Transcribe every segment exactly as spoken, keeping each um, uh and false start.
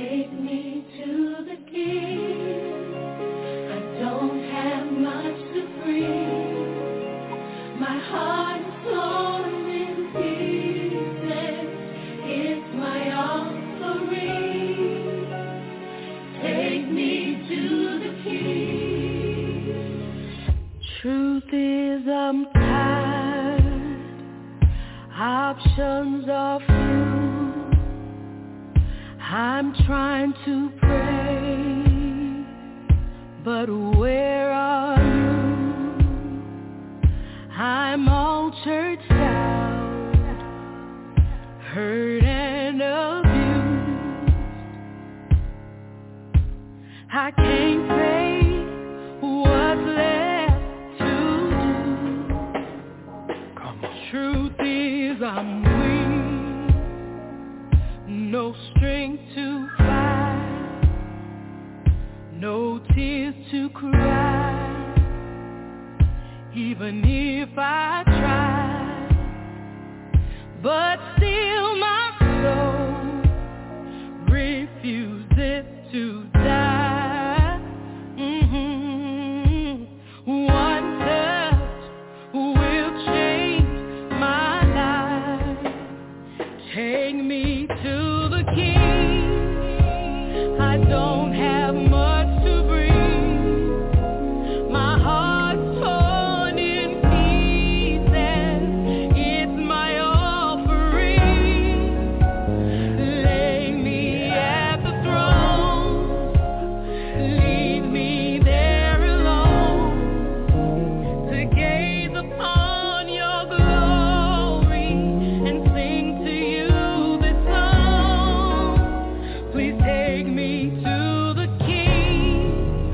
Take me to the King. I don't have much to bring. My heart is torn in pieces. It's my offering. Take me to the King. Truth is I'm tired. Options are few. I'm trying to pray, but where are you? I'm all churched out, hurt and abused. I can't say what's left to do. Come on. Truth is I'm no strength to fight, no tears to cry, even if I try, but still my soul refuses to die. Mm-hmm. One touch will change my life. Take me to King. I don't have much to bring. My heart's torn in pieces. It's my offering. Lay me at the throne. Leave me there alone to gaze upon your glory and sing to you. Please take me to the King.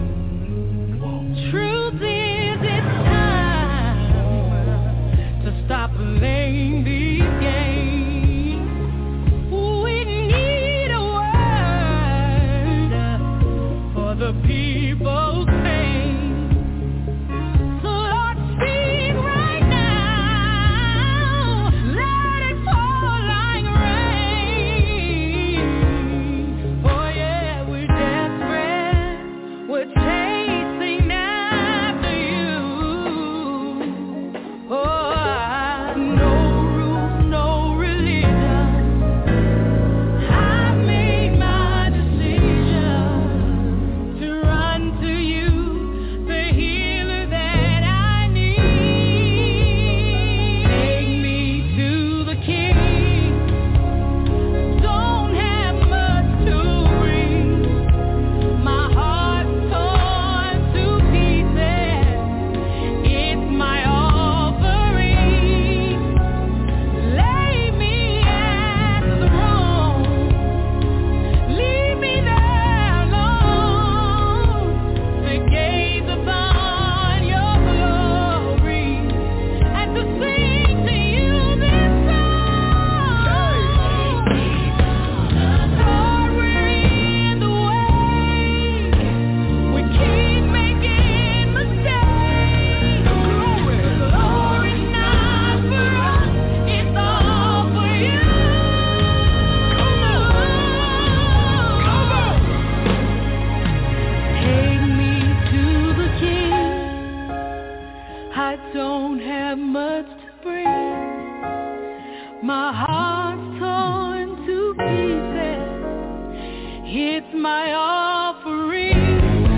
Truth is, it's time to stop playing these games. We need a word for the people's pain. So Lord, speak right now. Let it fall like rain. We're chasing after you. Oh, no rules, no religion. I've made my decision to run to you, the healer that I need. Take me to the King. Don't have much to bring. My heart torn to pieces. It's my offering.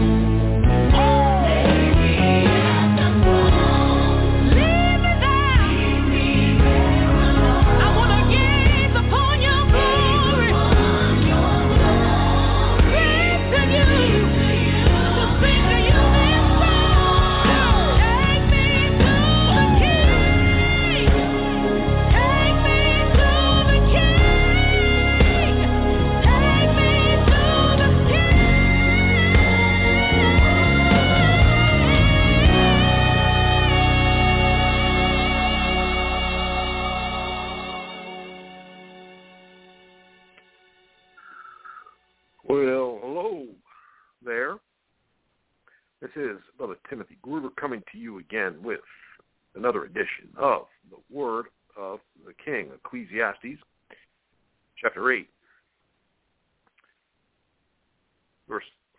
Well, hello there. This is Brother Timothy Gruber coming to you again with another edition of the Word of the King, Ecclesiastes, chapter eight.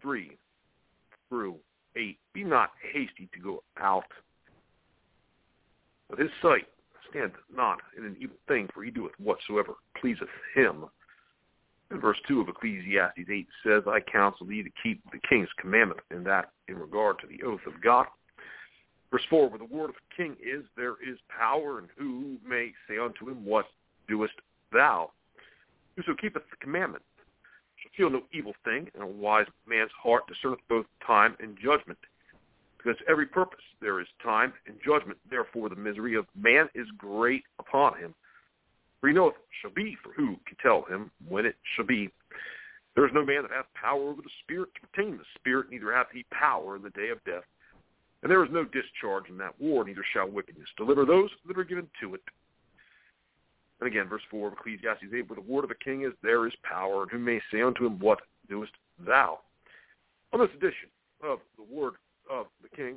three through eight. Be not hasty to go out with his sight. Stand not in an evil thing, for he doeth whatsoever pleaseth him. And verse two of Ecclesiastes eight says, I counsel thee to keep the king's commandment, and that in regard to the oath of God. Verse four, where the word of a king is, there is power, and who may say unto him, what doest thou? Whoso keepeth the commandment shall feel no evil thing, and a wise man's heart discerneth both time and judgment. Because every purpose there is time and judgment, therefore the misery of man is great upon him. For he knoweth what shall be, for who can tell him when it shall be? There is no man that hath power over the Spirit to retain the Spirit, neither hath he power in the day of death. And there is no discharge in that war, neither shall wickedness deliver those that are given to it. And again, verse four of Ecclesiastes eight, where the word of a king is, there is power, and who may say unto him, what doest thou? On this edition of the word of the king,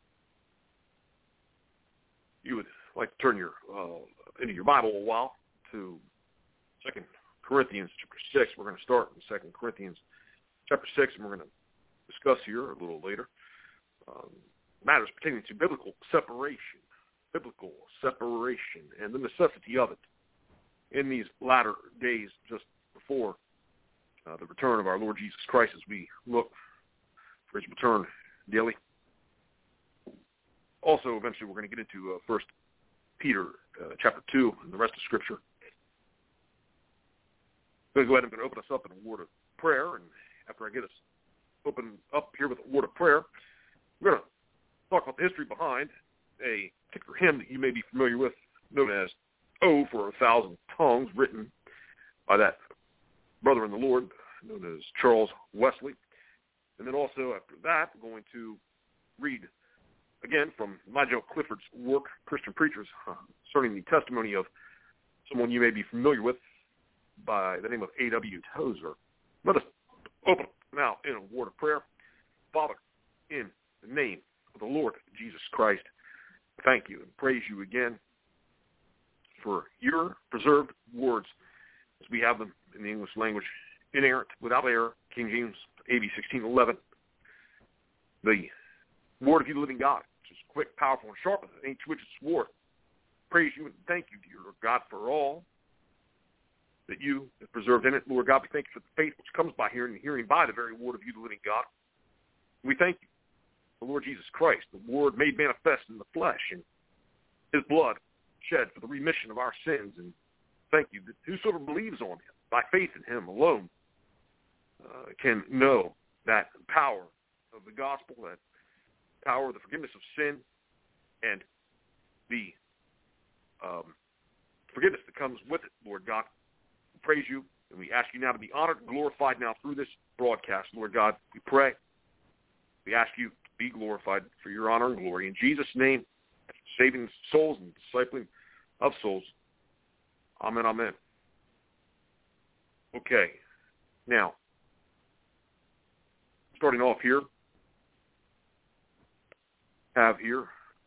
you would like to turn your uh, into your Bible a while to Second Corinthians chapter six. We're going to start in Second Corinthians chapter six, and we're going to discuss here a little later um, matters pertaining to biblical separation, biblical separation, and the necessity of it in these latter days just before uh, the return of our Lord Jesus Christ, as we look for his return daily. Also, eventually, we're going to get into uh, First Peter uh, chapter two and the rest of Scripture. I'm going to go ahead and I'm going to open us up in a word of prayer, and after I get us open up here with a word of prayer, we're going to talk about the history behind a particular hymn that you may be familiar with, known as "Oh, for a Thousand Tongues," written by that brother in the Lord, known as Charles Wesley. And then also after that, I'm going to read again from Nigel Clifford's work, Christian Preachers, uh, concerning the testimony of someone you may be familiar with by the name of A W Tozer. Let us open now in a word of prayer. Father, in the name of the Lord Jesus Christ, thank you and praise you again for your preserved words as we have them in the English language, inerrant, without error, King James A B sixteen eleven. The word of you, the living God, which is quick, powerful, and sharper than any two-edged sword. Praise you and thank you, dear God, for all that you have preserved in it. Lord God, we thank you for the faith which comes by hearing, and hearing by the very word of you, the living God. We thank you for Lord Jesus Christ, the word made manifest in the flesh, and his blood shed for the remission of our sins. And thank you that whosoever believes on him, by faith in him alone, uh, can know that power of the gospel, that power of the forgiveness of sin, and the um, forgiveness that comes with it, Lord God. We praise you, and we ask you now to be honored and glorified now through this broadcast, Lord God. We pray. We ask you to be glorified for your honor and glory. In Jesus' name, saving souls and discipling of souls. Amen, amen. Okay. Now, starting off here, have here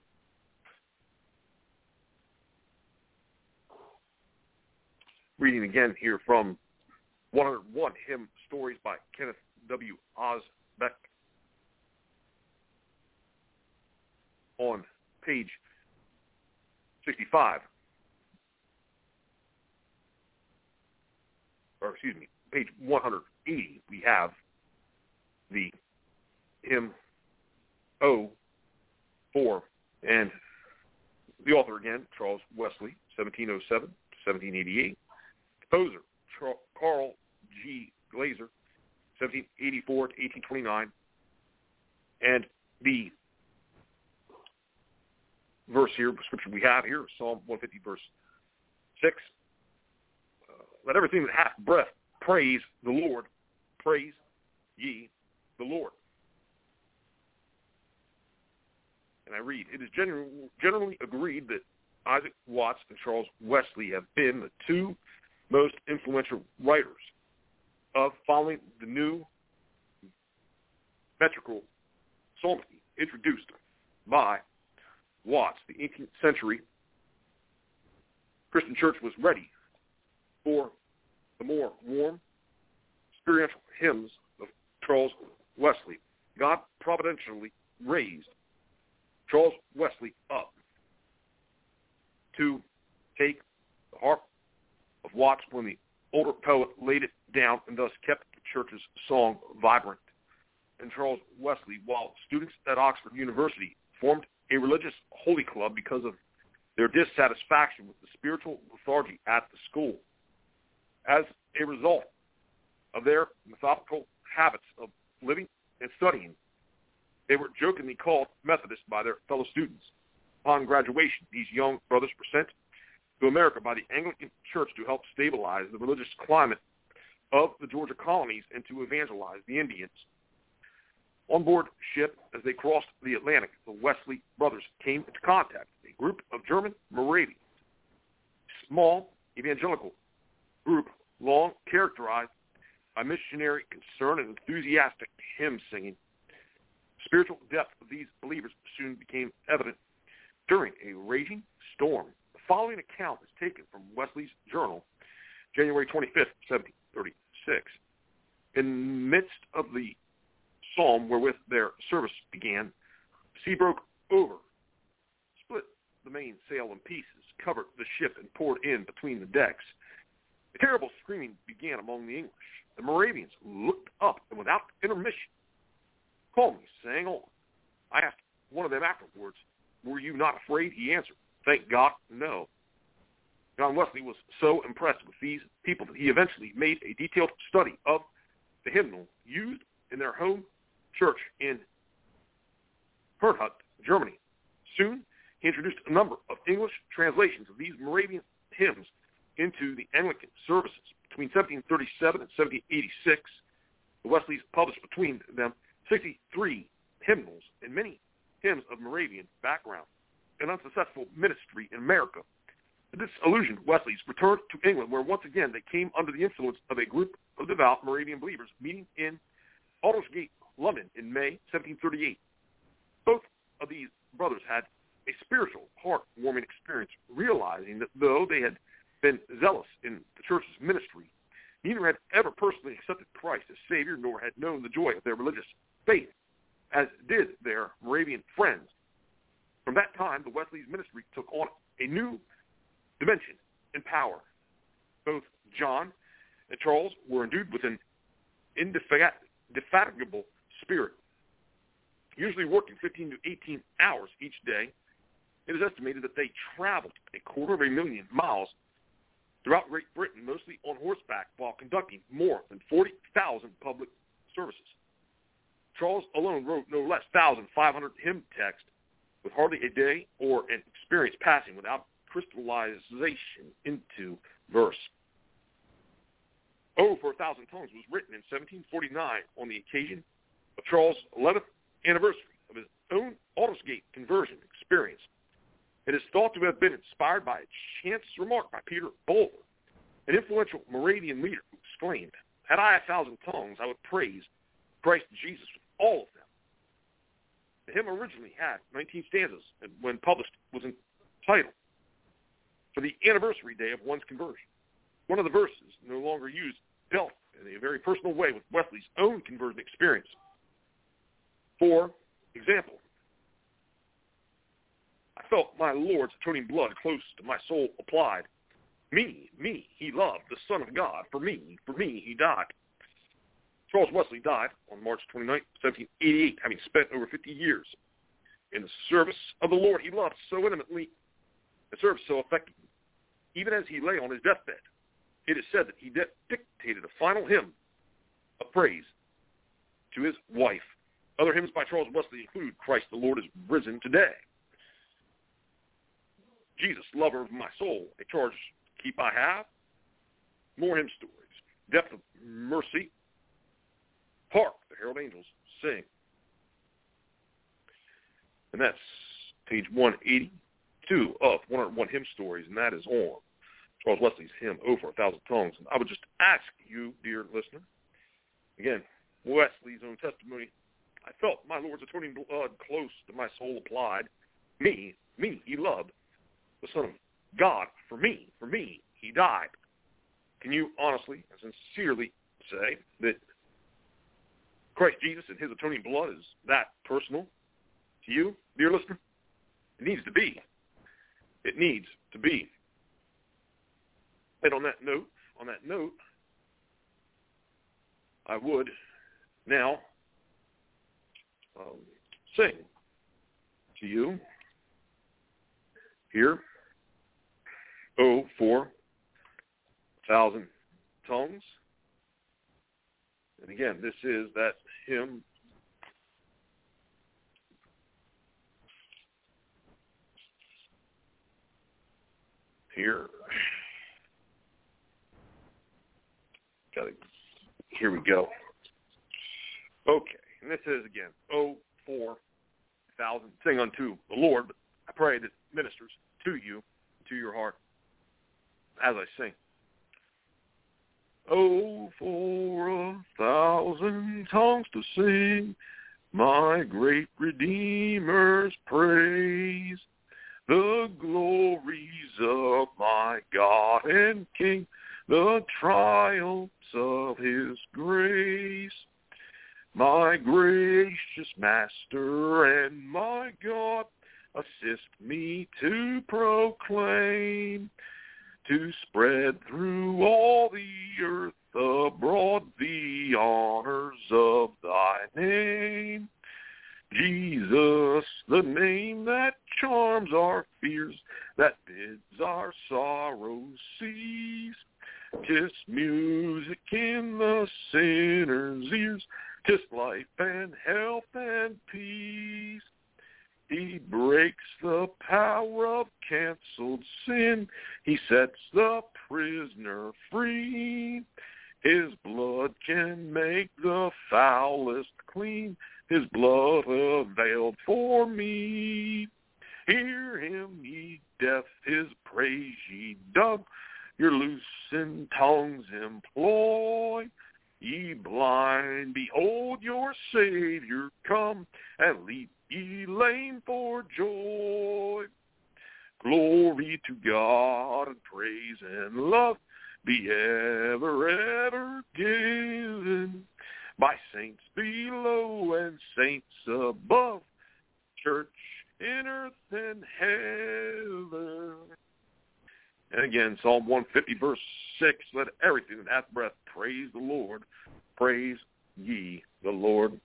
reading again here from one oh one Hymn Stories by Kenneth W. Osbeck on page sixty-five, or excuse me, page one eighty, we have the hymn O four, and the author again, Charles Wesley, seventeen oh seven to seventeen eighty-eight. Composer, Carl G. Glazer, seventeen eighty-four to eighteen twenty-nine. And the verse here, scripture we have here, Psalm one fifty, verse six. Uh, Let everything that hath breath praise the Lord. Praise ye the Lord. And I read, it is generally, generally agreed that Isaac Watts and Charles Wesley have been the two most influential writers of following the new metrical psalmody introduced by Watts. The eighteenth century Christian church was ready for the more warm, experiential hymns of Charles Wesley, God providentially raised Charles Wesley up to take the harp of Watts when the older poet laid it down and thus kept the church's song vibrant. And Charles Wesley, while students at Oxford University formed a religious holy club because of their dissatisfaction with the spiritual lethargy at the school. As a result of their methodical habits of living and studying, they were jokingly called Methodists by their fellow students. Upon graduation, these young brothers were sent to America by the Anglican Church to help stabilize the religious climate of the Georgia colonies and to evangelize the Indians. On board ship, as they crossed the Atlantic, the Wesley brothers came into contact with a group of German Moravians, a small evangelical group long characterized by missionary concern and enthusiastic hymn singing. The spiritual depth of these believers soon became evident during a raging storm. The following account is taken from Wesley's journal, January twenty-fifth, seventeen thirty-six. In the midst of the psalm wherewith their service began, the sea broke over, split the mainsail in pieces, covered the ship, and poured in between the decks. A terrible screaming began among the English. The Moravians looked up, and without intermission, calmly sang on. I asked one of them afterwards, "Were you not afraid?" He answered, "Thank God, no." John Wesley was so impressed with these people that he eventually made a detailed study of the hymnal used in their home church in Herrnhut, Germany. Soon, he introduced a number of English translations of these Moravian hymns into the Anglican services. Between seventeen thirty-seven and seventeen eighty-six, the Wesleys published between them sixty-three hymnals and many hymns of Moravian background. An unsuccessful ministry in America, the disillusioned Wesleys returned to England, where once again they came under the influence of a group of devout Moravian believers meeting in Aldersgate, London, in May seventeen thirty-eight. Both of these brothers had a spiritual, heart-warming experience, realizing that though they had been zealous in the church's ministry, neither had ever personally accepted Christ as Savior, nor had known the joy of their religious faith, as did their Moravian friends. From that time, the Wesleys' ministry took on a new dimension and power. Both John and Charles were endued with an indefatigable spirit, usually working fifteen to eighteen hours each day. It is estimated that they traveled a quarter of a million miles throughout Great Britain, mostly on horseback, while conducting more than forty thousand public services. Charles alone wrote no less one thousand five hundred hymn texts, with hardly a day or an experience passing without crystallization into verse. Oh, for a Thousand Tongues was written in seventeen forty-nine on the occasion of Charles' eleventh anniversary of his own Aldersgate conversion experience. It is thought to have been inspired by a chance remark by Peter Bulwer, an influential Moravian leader, who exclaimed, "Had I a thousand tongues, I would praise Christ Jesus with all of them." The hymn originally had nineteen stanzas, and when published was entitled "For the Anniversary Day of One's Conversion." One of the verses, no longer used, dealt in a very personal way with Wesley's own conversion experience. For example, "I felt my Lord's atoning blood close to my soul applied. Me, me, he loved, the Son of God. For me, for me, he died." Charles Wesley died on March twenty-ninth, seventeen eighty-eight, having spent over fifty years in the service of the Lord he loved so intimately and served so effectively. Even as he lay on his deathbed, it is said that he dictated a final hymn of praise to his wife. Other hymns by Charles Wesley include "Christ the Lord is Risen Today," "Jesus, Lover of My Soul, a Charge to Keep I Have," more hymn stories, "Depth of Mercy," "Hark, the Herald Angels Sing." And that's page one eighty-two of one hundred one Hymn Stories, and that is on Charles Wesley's hymn, "Oh, for a Thousand Tongues." And I would just ask you, dear listener, again, Wesley's own testimony, "I felt my Lord's atoning blood close to my soul applied. Me, me, he loved, the Son of God. For me, for me, he died." Can you honestly and sincerely say that Christ Jesus and his atoning blood is that personal to you, dear listener? It needs to be. It needs to be. And on that note, on that note, I would now um, sing to you here, oh, for a thousand tongues. And again, this is that hymn here. Got it. Here we go. Okay, and this is again, oh, for a thousand, sing unto the Lord, but I pray that it ministers to you, to your heart, as I sing. Oh, for a thousand tongues to sing my great Redeemer's praise, the glories of my God and King, the triumphs of his grace. My gracious Master and my God, assist me to proclaim, to spread through all the earth abroad the honors of thy name. Jesus, the name that charms our fears, that bids our sorrows cease. 'Tis music in the sinner's ears, 'tis life and health and peace. He breaks the power of canceled sin. He sets the prisoner free. His blood can make the foulest clean. His blood availed for me. Hear him, ye deaf, his praise ye dumb. Your loosened tongues employ. Ye blind, behold your Savior come, and leap ye lame for joy. Glory to God, and praise and love be ever, ever given by saints below and saints above, church in earth and heaven. And again, Psalm one fifty, verse six, let everything that hath breath praise the Lord. Praise ye the Lord.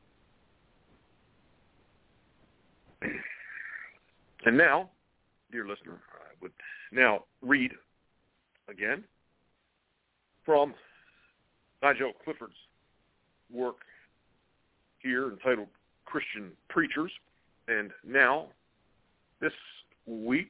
And now, dear listener, I would now read again from Nigel Clifford's work here entitled Christian Preachers. And now, this week,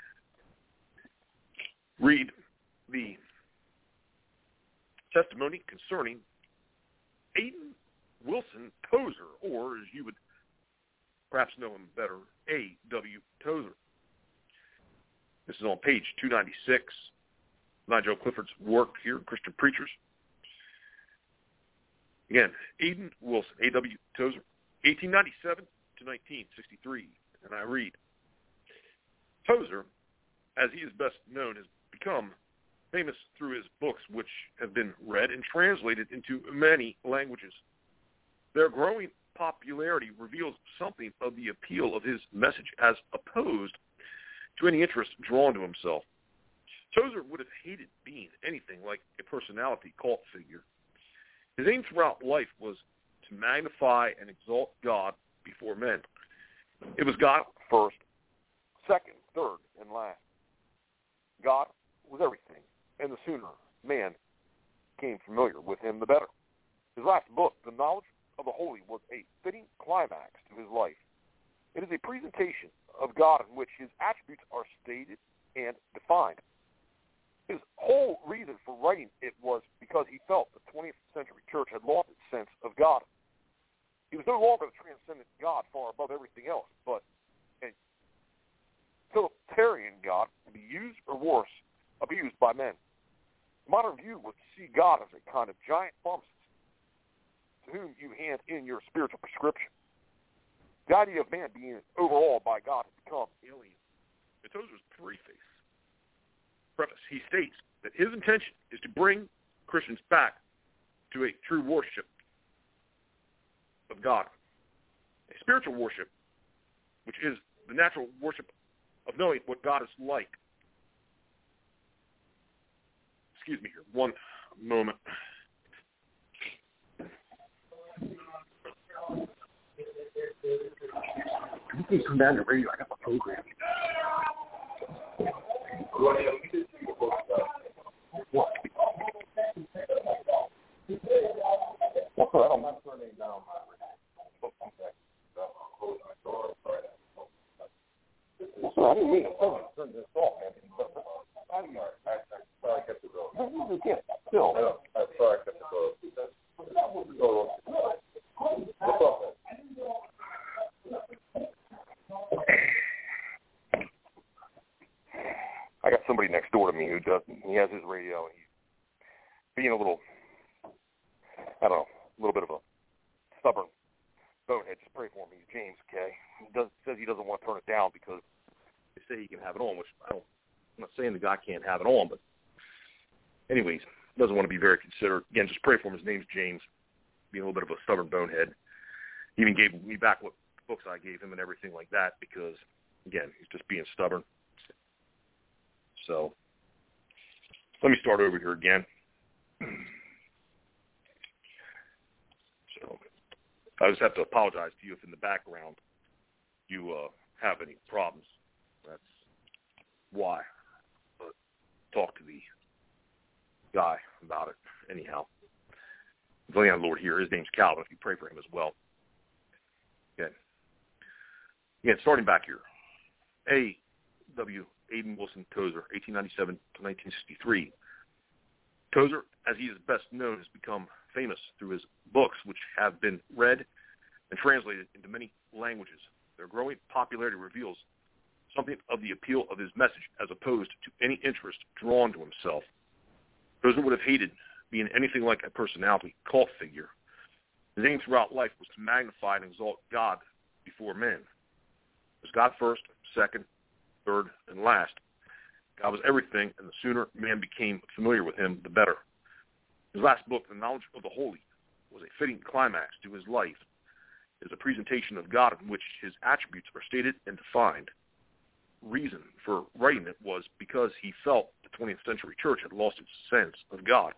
read the testimony concerning Aidan Wilson Tozer, or as you would perhaps know him better, A W Tozer. This is on page two ninety-six, Nigel Clifford's work here, Christian Preachers. Again, Aidan Wilson, A W Tozer, eighteen ninety-seven to nineteen sixty-three, and I read, Tozer, as he is best known, has become famous through his books, which have been read and translated into many languages. Their growing popularity reveals something of the appeal of his message as opposed to any interest drawn to himself. Tozer would have hated being anything like a personality cult figure. His aim throughout life was to magnify and exalt God before men. It was God first, second, third, and last. God was everything, and the sooner man became familiar with him, the better. His last book, The Knowledge of the Holy, was a fitting climax to his life. It is a presentation of God in which his attributes are stated and defined. His whole reason for writing it was because he felt the twentieth century church had lost its sense of God. He was no longer the transcendent God far above everything else, but a utilitarian God to be used or worse, abused by men. The modern view was to see God as a kind of giant pharmacist to whom you hand in your spiritual prescription. The idea of man being overawed by God has become alien. In Tozer's preface, preface, he states that his intention is to bring Christians back to a true worship of God. A spiritual worship, which is the natural worship of knowing what God is like. Excuse me here, one moment. Can you please come down to the radio? I got my program. What? What's that? I'm not turning down my I didn't mean to turn this off, man. I'm sorry. I kept it going. No, you can't. Still. I'm sorry. I kept it going. What's up, man? I got somebody next door to me who does. He has his radio, and he's being a little, I don't know, a little bit of a stubborn bonehead. Just pray for me. He's James, okay? He does, says he doesn't want to turn it down because they say he can have it on, which I don't, I'm not saying the guy can't have it on, but anyways, doesn't want to be very considerate. Again, just pray for him. His name's James, being a little bit of a stubborn bonehead. He even gave me back what books I gave him and everything like that because, again, he's just being stubborn. So let me start over here again. So I just have to apologize to you if in the background you uh, have any problems. That's why. But talk to the guy about it anyhow. The landlord here, his name's Calvin. If you pray for him as well. Again, again starting back here. A. W. Aiden Wilson Tozer, eighteen ninety-seven to nineteen sixty-three. Tozer, as he is best known, has become famous through his books, which have been read and translated into many languages. Their growing popularity reveals something of the appeal of his message as opposed to any interest drawn to himself. Tozer would have hated being anything like a personality cult figure. His aim throughout life was to magnify and exalt God before men. It was God first, second, third, and last. God was everything, and the sooner man became familiar with him, the better. His last book, The Knowledge of the Holy, was a fitting climax to his life. It is a presentation of God in which his attributes are stated and defined. Reason for writing it was because he felt the twentieth century church had lost its sense of God.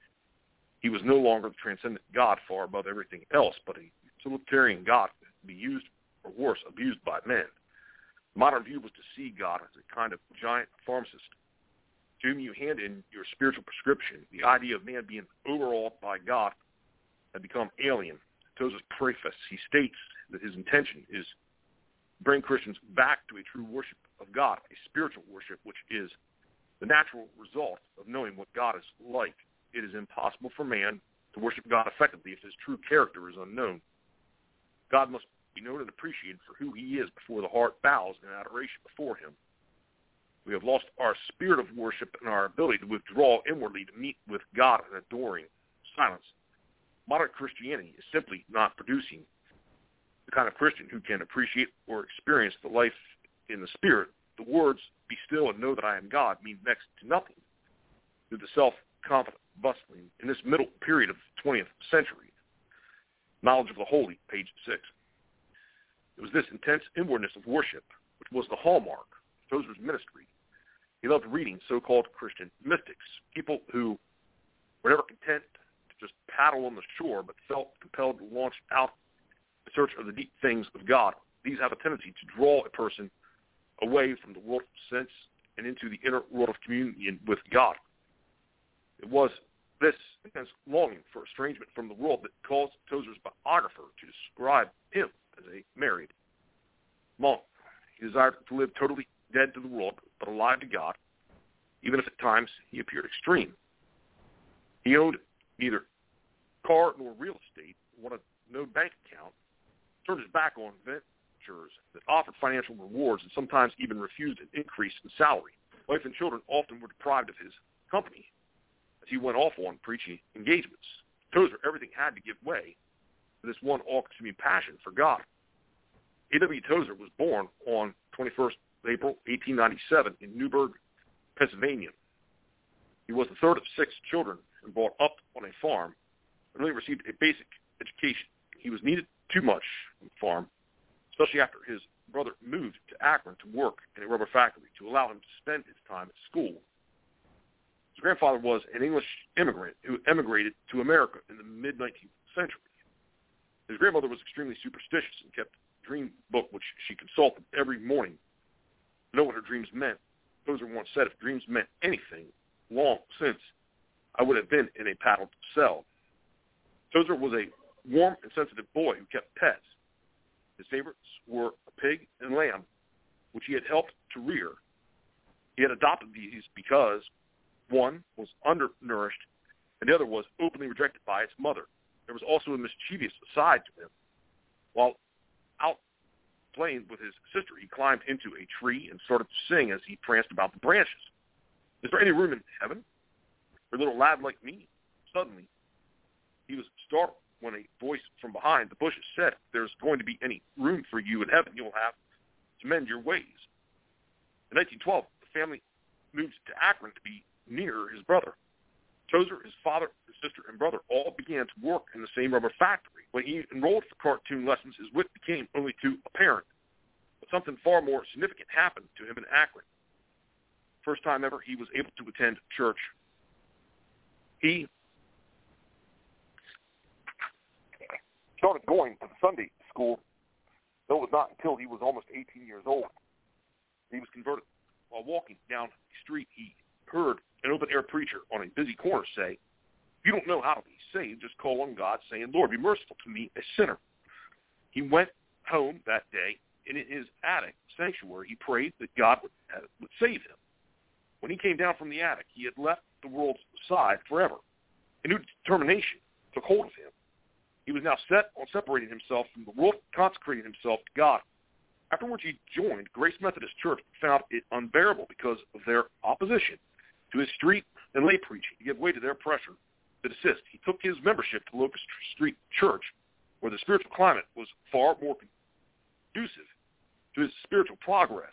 He was no longer the transcendent God far above everything else, but a utilitarian God to be used, or worse, abused by men. The modern view was to see God as a kind of giant pharmacist to whom you hand in your spiritual prescription. The idea of man being overawed by God had become alien. Tozer's preface, he states that his intention is to bring Christians back to a true worship of God, a spiritual worship, which is the natural result of knowing what God is like. It is impossible for man to worship God effectively if his true character is unknown. God must be known and appreciated for who he is before the heart bows in adoration before him. We have lost our spirit of worship and our ability to withdraw inwardly to meet with God in adoring silence. Modern Christianity is simply not producing the kind of Christian who can appreciate or experience the life in the Spirit. The words, "Be still and know that I am God," mean next to nothing to the self-confident bustling in this middle period of the twentieth century. Knowledge of the Holy, page six. It was this intense inwardness of worship which was the hallmark of Tozer's ministry. He loved reading so-called Christian mystics, people who were never content to just paddle on the shore but felt compelled to launch out in search of the deep things of God. These have a tendency to draw a person away from the world of sense and into the inner world of communion with God. It was this intense longing for estrangement from the world that caused Tozer's biographer to describe him as a married monk. He desired to live totally dead to the world, but alive to God, even if at times he appeared extreme. He owned neither car nor real estate, wanted no bank account, turned his back on ventures that offered financial rewards and sometimes even refused an increase in salary. Wife and children often were deprived of his company as he went off on preaching engagements. Tozer, everything had to give way to this one all-consuming passion for God. A W Tozer was born on twenty-first of April, eighteen ninety-seven in Newburgh, Pennsylvania. He was the third of six children and brought up on a farm and only received a basic education. he was needed too much on the farm, especially after his brother moved to Akron to work in a rubber factory to allow him to spend his time at school. His grandfather was an English immigrant who emigrated to America in the mid-nineteenth century. His grandmother was extremely superstitious and kept a dream book which she consulted every morning to know what her dreams meant. Tozer once said, if dreams meant anything, long since I would have been in a padded cell. Tozer was a warm and sensitive boy who kept pets. His favorites were a pig and lamb, which he had helped to rear. He had adopted these because one was undernourished and the other was openly rejected by its mother. There was also a mischievous side to him. While out playing with his sister, he climbed into a tree and started to sing as he pranced about the branches. Is there any room in heaven for a little lad like me? Suddenly, he was startled when a voice from behind the bushes said, if there's going to be any room for you in heaven, you'll have to mend your ways. In nineteen twelve, the family moved to Akron to be near his brother. Tozer, his father, his sister, and brother all began to work in the same rubber factory. When he enrolled for cartoon lessons, his wit became only too apparent. But something far more significant happened to him in Akron. First time ever he was able to attend church. He started going to the Sunday school, though it was not until he was almost eighteen years old. He was converted. While walking down the street, he heard an open-air preacher on a busy corner say, if you don't know how to be saved, just call on God, saying, Lord, be merciful to me, a sinner. He went home that day, and in his attic sanctuary, he prayed that God would, uh, would save him. When he came down from the attic, he had left the world's side forever. A new determination took hold of him. He was now set on separating himself from the world, consecrating himself to God. Afterwards, he joined Grace Methodist Church, but found it unbearable because of their opposition to his street and lay preaching to give way to their pressure to desist. He took his membership to Locust Street Church, where the spiritual climate was far more conducive to his spiritual progress.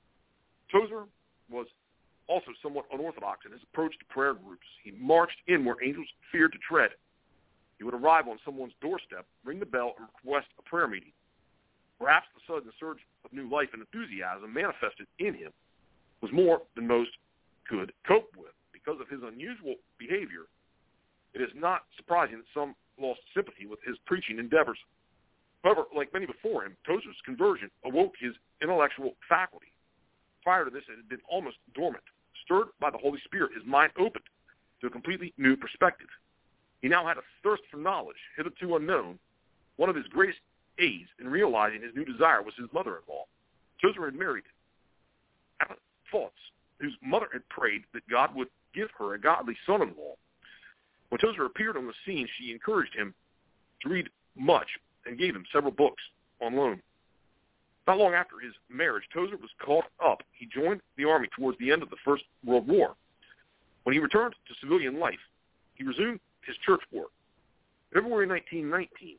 Tozer was also somewhat unorthodox in his approach to prayer groups. He marched in where angels feared to tread. He would arrive on someone's doorstep, ring the bell, and request a prayer meeting. Perhaps the sudden surge of new life and enthusiasm manifested in him was more than most could cope with. Because of his unusual behavior, it is not surprising that some lost sympathy with his preaching endeavors. However, like many before him, Tozer's conversion awoke his intellectual faculty. Prior to this, it had been almost dormant. Stirred by the Holy Spirit, his mind opened to a completely new perspective. He now had a thirst for knowledge, hitherto unknown. One of his greatest aids in realizing his new desire was his mother-in-law. Tozer had married Anna Fultz, whose mother had prayed that God would give her a godly son-in-law. When Tozer appeared on the scene, she encouraged him to read much and gave him several books on loan. Not long after his marriage, Tozer was called up. He joined the army towards the end of the First World War. When he returned to civilian life, he resumed his church work. February nineteen nineteen,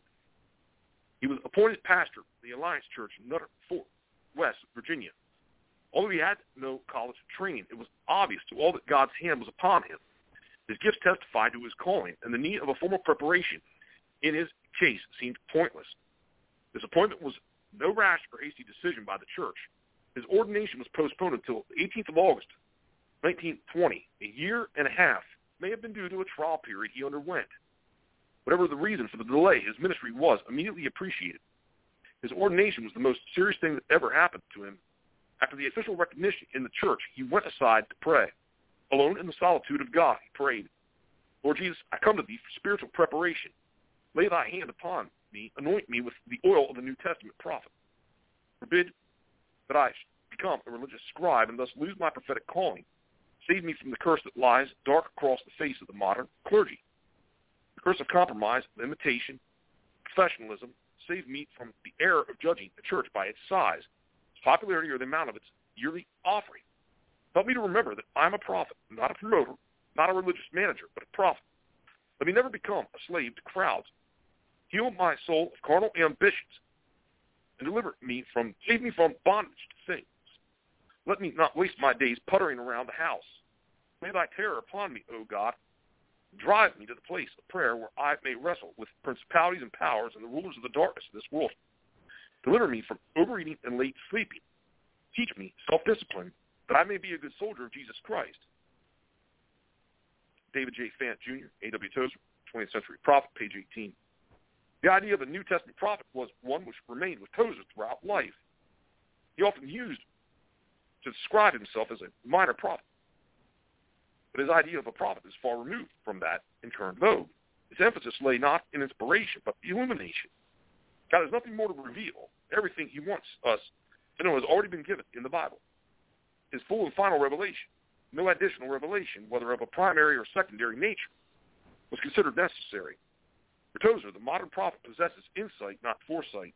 he was appointed pastor of the Alliance Church in Nutter Fort, West Virginia. Although he had no college training, it was obvious to all that God's hand was upon him. His gifts testified to his calling, and the need of a formal preparation in his case seemed pointless. His appointment was no rash or hasty decision by the church. His ordination was postponed until the eighteenth of August, nineteen twenty. A year and a half may have been due to a trial period he underwent. Whatever the reason for the delay, his ministry was immediately appreciated. His ordination was the most serious thing that ever happened to him. After the official recognition in the church, he went aside to pray. Alone in the solitude of God, he prayed, Lord Jesus, I come to thee for spiritual preparation. Lay thy hand upon me, anoint me with the oil of the New Testament prophet. Forbid that I become a religious scribe and thus lose my prophetic calling. Save me from the curse that lies dark across the face of the modern clergy. The curse of compromise, of imitation, professionalism. Save me from the error of judging the church by its size, its popularity, or the amount of its yearly offering. Help me to remember that I'm a prophet, not a promoter, not a religious manager, but a prophet. Let me never become a slave to crowds. Heal my soul of carnal ambitions and deliver me from, save me from bondage to things. Let me not waste my days puttering around the house. Lay thy terror upon me, O God. Drive me to the place of prayer where I may wrestle with principalities and powers and the rulers of the darkness of this world. Deliver me from overeating and late sleeping. Teach me self-discipline, that I may be a good soldier of Jesus Christ. David J. Fant, Junior, A W Tozer, twentieth Century Prophet, page eighteen. The idea of a New Testament prophet was one which remained with Tozer throughout life. He often used to describe himself as a minor prophet. But his idea of a prophet is far removed from that in current vogue. His emphasis lay not in inspiration, but illumination. God has nothing more to reveal. Everything he wants us to know has already been given in the Bible. His full and final revelation, no additional revelation, whether of a primary or secondary nature, was considered necessary. For Tozer, the modern prophet possesses insight, not foresight.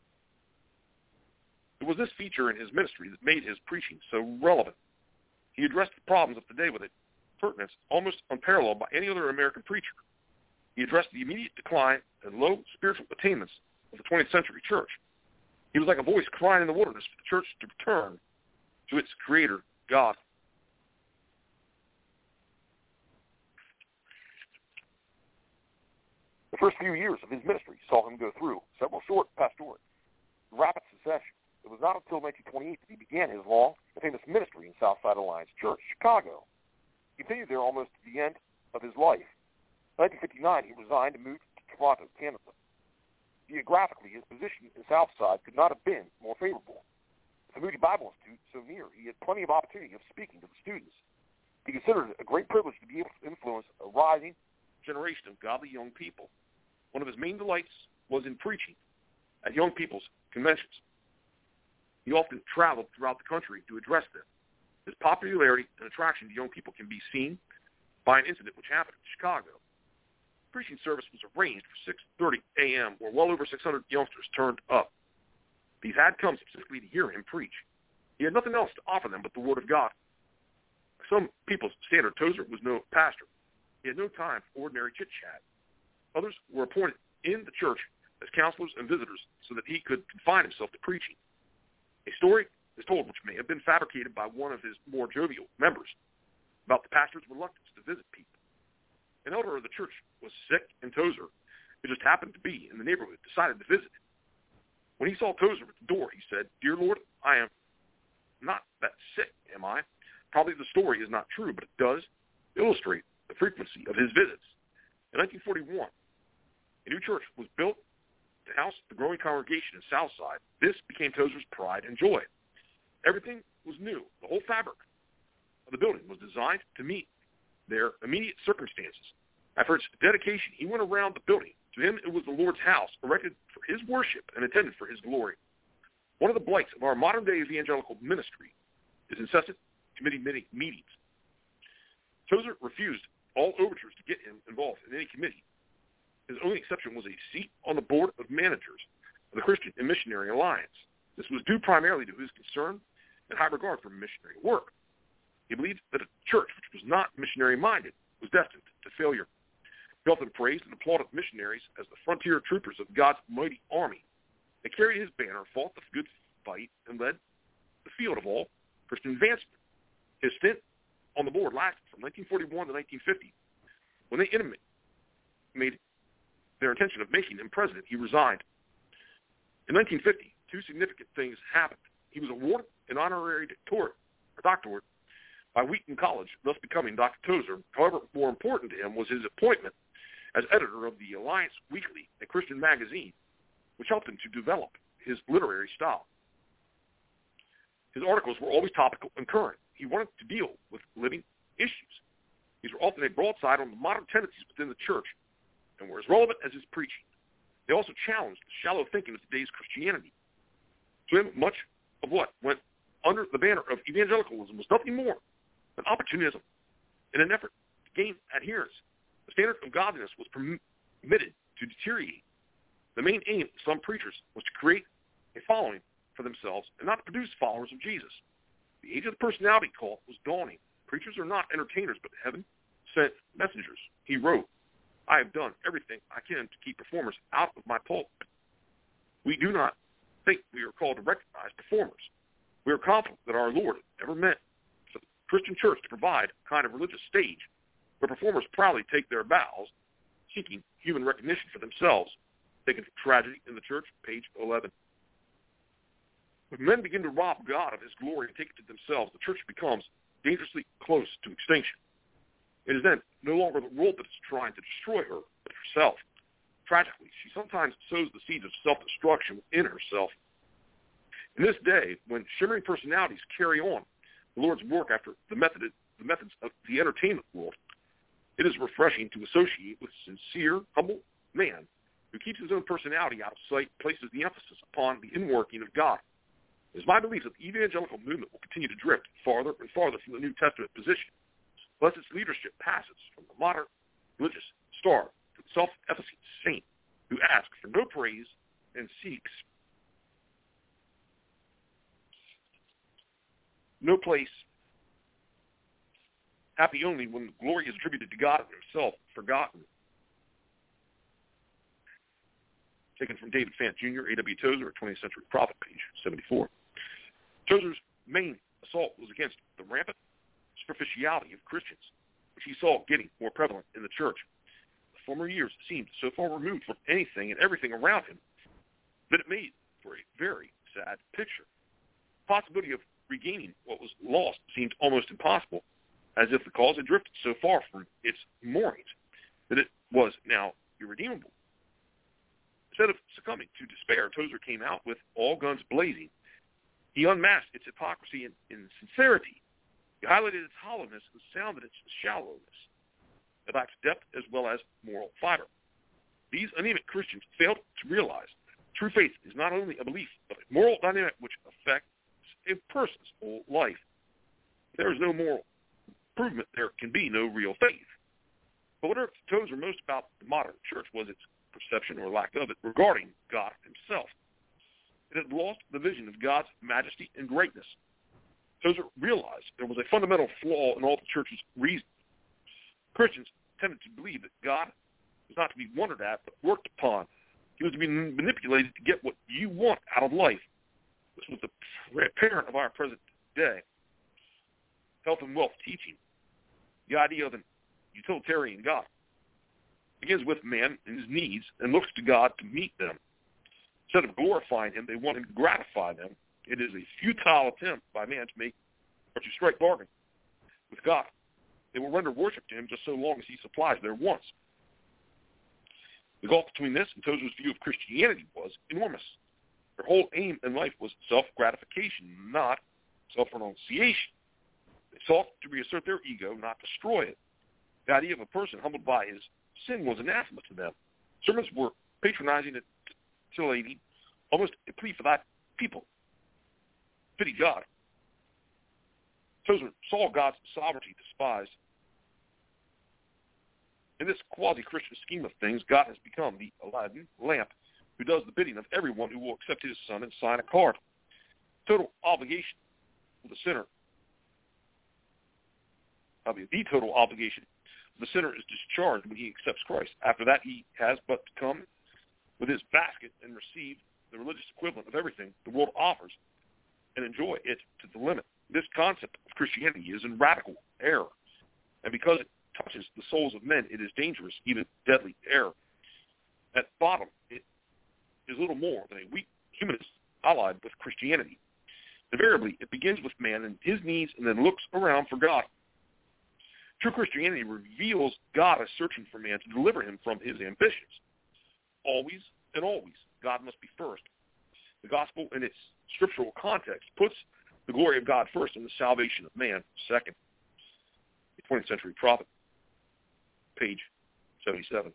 It was this feature in his ministry that made his preaching so relevant. He addressed the problems of the day with a pertinence almost unparalleled by any other American preacher. He addressed the immediate decline and low spiritual attainments of the twentieth century church. He was like a voice crying in the wilderness for the church to return to its creator, God. The first few years of his ministry saw him go through several short pastorates in rapid succession. It was not until nineteen twenty-eight that he began his long and famous ministry in Southside Alliance Church, Chicago. He continued there almost to the end of his life. In nineteen fifty-nine, he resigned and moved to Toronto, Canada. Geographically, his position in Southside could not have been more favorable. With the Moody Bible Institute so near, he had plenty of opportunity of speaking to the students. He considered it a great privilege to be able to influence a rising generation of godly young people. One of his main delights was in preaching at young people's conventions. He often traveled throughout the country to address them. His popularity and attraction to young people can be seen by an incident which happened in Chicago. The preaching service was arranged for six thirty a.m., where well over six hundred youngsters turned up. These had come specifically to hear him preach. He had nothing else to offer them but the Word of God. Some people's standard, Tozer was no pastor. He had no time for ordinary chit-chat. Others were appointed in the church as counselors and visitors so that he could confine himself to preaching. A story is told which may have been fabricated by one of his more jovial members about the pastor's reluctance to visit people. An elder of the church was sick, and Tozer, who just happened to be in the neighborhood, decided to visit him. When he saw Tozer at the door, he said, "Dear Lord, I am not that sick, am I? Probably the story is not true, but it does illustrate the frequency of his visits." In nineteen forty-one, a new church was built to house the growing congregation in Southside. This became Tozer's pride and joy. Everything was new. The whole fabric of the building was designed to meet their immediate circumstances. After its dedication, he went around the building. To him, it was the Lord's house, erected for his worship and intended for his glory. One of the blights of our modern-day evangelical ministry is incessant committee meetings. Tozer refused all overtures to get him involved in any committee. His only exception was a seat on the board of managers of the Christian and Missionary Alliance. This was due primarily to his concern and high regard for missionary work. He believed that a church which was not missionary-minded was destined to failure. He often praised and applauded missionaries as the frontier troopers of God's mighty army. They carried his banner, fought the good fight, and led the field of all Christian advancement. His stint on the board lasted from nineteen forty-one to nineteen fifty. When they intimate, made their intention of making him president, he resigned. In nineteen fifty, two significant things happened. He was awarded an honorary doctorate, or doctorate by Wheaton College, thus becoming Doctor Tozer. However, more important to him was his appointment as editor of the Alliance Weekly, a Christian magazine, which helped him to develop his literary style. His articles were always topical and current. He wanted to deal with living issues. These were often a broadside on the modern tendencies within the church and were as relevant as his preaching. They also challenged the shallow thinking of today's Christianity. To him, much of what went under the banner of evangelicalism was nothing more than opportunism. In an effort to gain adherence, the standard of godliness was permitted to deteriorate. The main aim of some preachers was to create a following for themselves and not to produce followers of Jesus. The age of the personality cult was dawning. Preachers are not entertainers, but heaven-sent messengers. He wrote, "I have done everything I can to keep performers out of my pulpit." We do not think we are called to recognize performers. We are confident that our Lord never meant for the Christian church to provide a kind of religious stage where performers proudly take their bows, seeking human recognition for themselves. Taken from Tragedy in the Church, page eleven. When men begin to rob God of his glory and take it to themselves, the church becomes dangerously close to extinction. It is then no longer the world that is trying to destroy her, but herself. Tragically, she sometimes sows the seeds of self-destruction within herself. In this day, when shimmering personalities carry on the Lord's work after the, method, the methods of the entertainment world, it is refreshing to associate with sincere, humble man who keeps his own personality out of sight and places the emphasis upon the inworking of God. It is my belief that the evangelical movement will continue to drift farther and farther from the New Testament position, unless its leadership passes from the modern religious star to the self-effacing saint who asks for no praise and seeks no place, happy only when the glory is attributed to God and himself, forgotten. Taken from David Fant Junior, A W Tozer, twentieth Century Prophet, page seventy-four. Tozer's main assault was against the rampant superficiality of Christians, which he saw getting more prevalent in the church. The former years seemed so far removed from anything and everything around him that it made for a very sad picture. The possibility of regaining what was lost seemed almost impossible, as if the cause had drifted so far from its moorings that it was now irredeemable. Instead of succumbing to despair, Tozer came out with all guns blazing. He unmasked its hypocrisy and insincerity. He highlighted its hollowness and sounded its shallowness. It lacks depth as well as moral fiber. These anemic Christians failed to realize true faith is not only a belief, but a moral dynamic which affects a person's whole life. If there is no moral improvement, there can be no real faith. But what irked Tozer most about the modern church was its perception or lack of it regarding God himself. It had lost the vision of God's majesty and greatness. Tozer realized there was a fundamental flaw in all the church's reasoning. Christians tended to believe that God was not to be wondered at, but worked upon. He was to be manipulated to get what you want out of life. This was the parent of our present day. Health and wealth teaching. The idea of an utilitarian God begins with man and his needs and looks to God to meet them. Instead of glorifying him, they want him to gratify them. It is a futile attempt by man to make or to strike bargain with God. They will render worship to him just so long as he supplies their wants. The gulf between this and Tozer's view of Christianity was enormous. Their whole aim in life was self-gratification, not self-renunciation. They sought to reassert their ego, not destroy it. The idea of a person humbled by his sin was anathema to them. Sermons were patronizing and titillating, almost a plea for that people. Pity God. Tozer saw God's sovereignty despised. In this quasi-Christian scheme of things, God has become the Aladdin lamp who does the bidding of everyone who will accept his son and sign a card. Total obligation of the sinner. I mean, the total obligation of the sinner is discharged when he accepts Christ. After that, he has but to come with his basket and receive the religious equivalent of everything the world offers and enjoy it to the limit. This concept of Christianity is in radical error, and because it touches the souls of men, it is dangerous, even deadly error. At bottom, it is little more than a weak humanist allied with Christianity. Invariably, it begins with man and his needs and then looks around for God. True Christianity reveals God as searching for man to deliver him from his ambitions. Always and always, God must be first. The gospel in its scriptural context puts the glory of God first and the salvation of man second. The twentieth Century Prophet, page seventy-seven.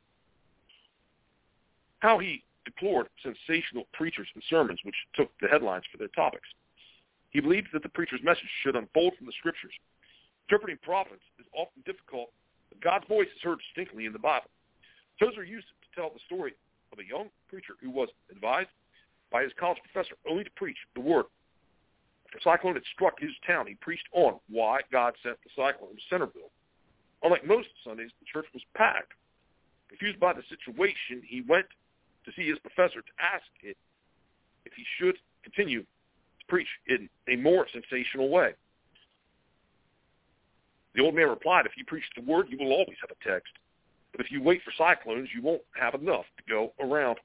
How he deplored sensational preachers and sermons which took the headlines for their topics. He believed that the preacher's message should unfold from the scriptures. Interpreting providence is often difficult, but God's voice is heard distinctly in the Bible. Tozer used it to tell the story of a young preacher who was advised by his college professor only to preach the word. After a cyclone had struck his town, he preached on why God sent the cyclone to Centerville. Unlike most Sundays, the church was packed. Confused by the situation, he went to see his professor to ask it if he should continue to preach in a more sensational way. The old man replied, if you preach the word, you will always have a text. But if you wait for cyclones, you won't have enough to go around.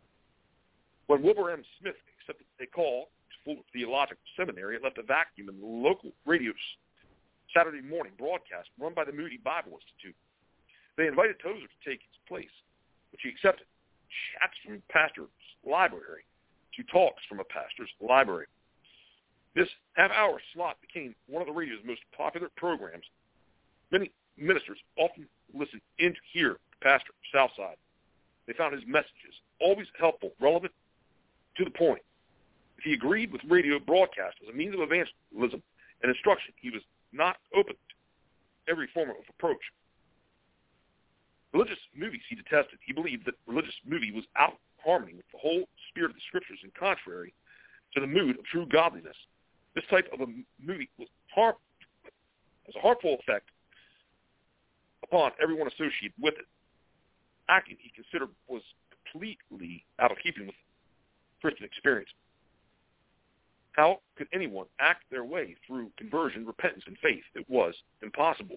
When Wilbur M. Smith accepted a call to Fuller Theological Seminary, it left a vacuum in the local radio's Saturday morning broadcast run by the Moody Bible Institute. They invited Tozer to take his place, which he accepted. Chats from a pastor's library to talks from a pastor's library. This half-hour slot became one of the radio's most popular programs. Many ministers often listened in to hear the pastor of Southside. They found his messages always helpful, relevant, to the point. If he agreed with radio broadcast as a means of evangelism and instruction, he was not open to every form of approach. Religious movies he detested. He believed that religious movie was out of harmony with the whole spirit of the Scriptures and contrary to the mood of true godliness. This type of a movie was harm, has a harmful effect upon everyone associated with it. Acting, he considered, was completely out of keeping with Christian experience. How could anyone act their way through conversion, repentance, and faith? It was impossible.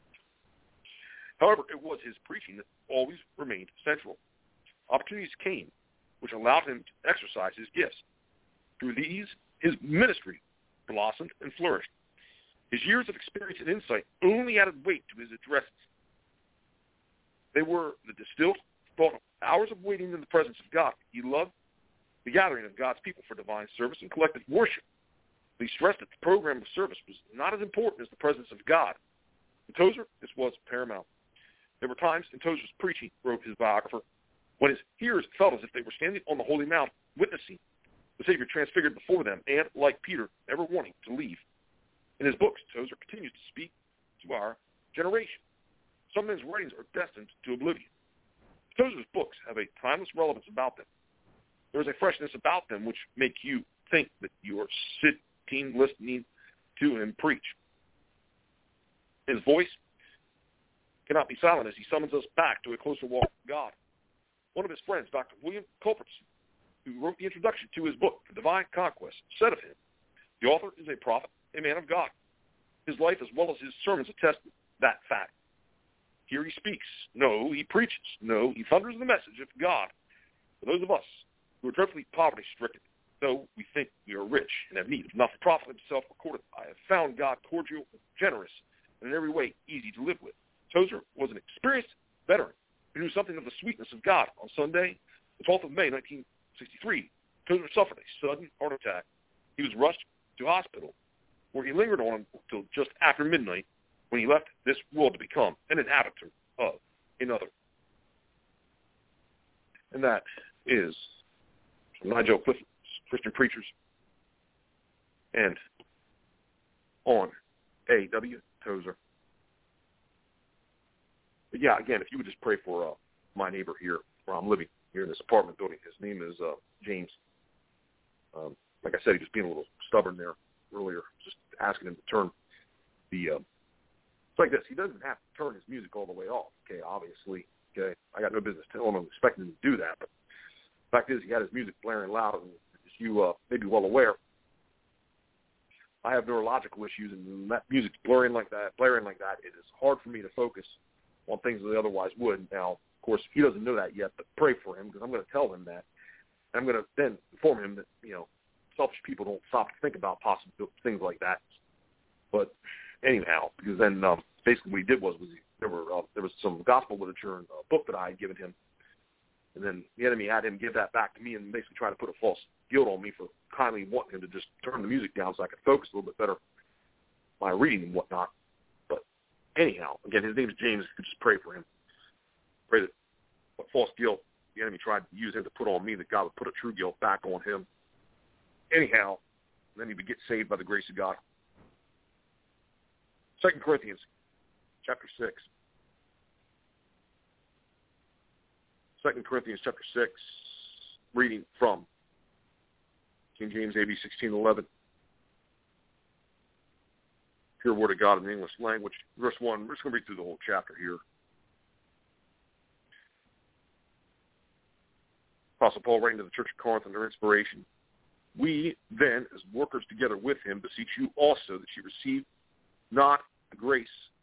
However, it was his preaching that always remained central. Opportunities came which allowed him to exercise his gifts. Through these, his ministry blossomed and flourished. His years of experience and insight only added weight to his addresses. They were the distilled thought of hours of waiting in the presence of God. He loved the gathering of God's people for divine service and collective worship. He stressed that the program of service was not as important as the presence of God. In Tozer, this was paramount. There were times in Tozer's preaching, wrote his biographer, when his hearers felt as if they were standing on the Holy Mount witnessing the Savior transfigured before them and, like Peter, never wanting to leave. In his books, Tozer continues to speak to our generation. Some men's writings are destined to oblivion. Tozer's books have a timeless relevance about them. There is a freshness about them which make you think that you are sitting, listening to him preach. His voice cannot be silent as he summons us back to a closer walk with God. One of his friends, Doctor William Culbertson, who wrote the introduction to his book, The Divine Conquest, said of him, the author is a prophet, a man of God. His life as well as his sermons attest that fact. Here he speaks. No, he preaches. No, he thunders the message of God. For those of us who are dreadfully poverty-stricken, though we think we are rich and have need of nothing, the prophet himself recorded, I have found God cordial, generous, and in every way easy to live with. Tozer was an experienced veteran who knew something of the sweetness of God. On Sunday, the twelfth of May, nineteen sixty-three, Tozer suffered a sudden heart attack. He was rushed to hospital, where he lingered on until just after midnight, when he left this world to become an inhabitant of another. And that is from Nigel Clifford's Christian Preachers and on A W Tozer. But yeah, again, if you would just pray for uh, my neighbor here where I'm living, here in this apartment building. His name is uh, James. Um, like I said, he was being a little stubborn there earlier, just asking him to turn the... Uh, it's like this. He doesn't have to turn his music all the way off, okay, obviously. Okay, I got no business telling him, expecting him to do that. But the fact is, he had his music blaring loud, and as you uh, may be well aware, I have neurological issues, and when that music's blaring like that, blaring like that, it is hard for me to focus on things that I otherwise would. Now, of course, he doesn't know that yet, but pray for him, because I'm going to tell him that. And I'm going to then inform him that, you know, selfish people don't stop to think about possible things like that. But anyhow, because then um, basically what he did was, was he, there were uh, there was some gospel literature in a book that I had given him, and then the enemy had him give that back to me and basically try to put a false guilt on me for kindly wanting him to just turn the music down so I could focus a little bit better on my reading and whatnot. But anyhow, again, his name is James. You could just pray for him. Pray that what false guilt the enemy tried to use him to put on me, that God would put a true guilt back on him. Anyhow, then he would get saved by the grace of God. Second Corinthians chapter six. Second Corinthians chapter six, reading from King James A B sixteen eleven. Pure word of God in the English language. Verse one, we're just going to read through the whole chapter here. Apostle Paul writing to the church of Corinth under inspiration. We then, as workers together with him, beseech you also that you receive not the grace of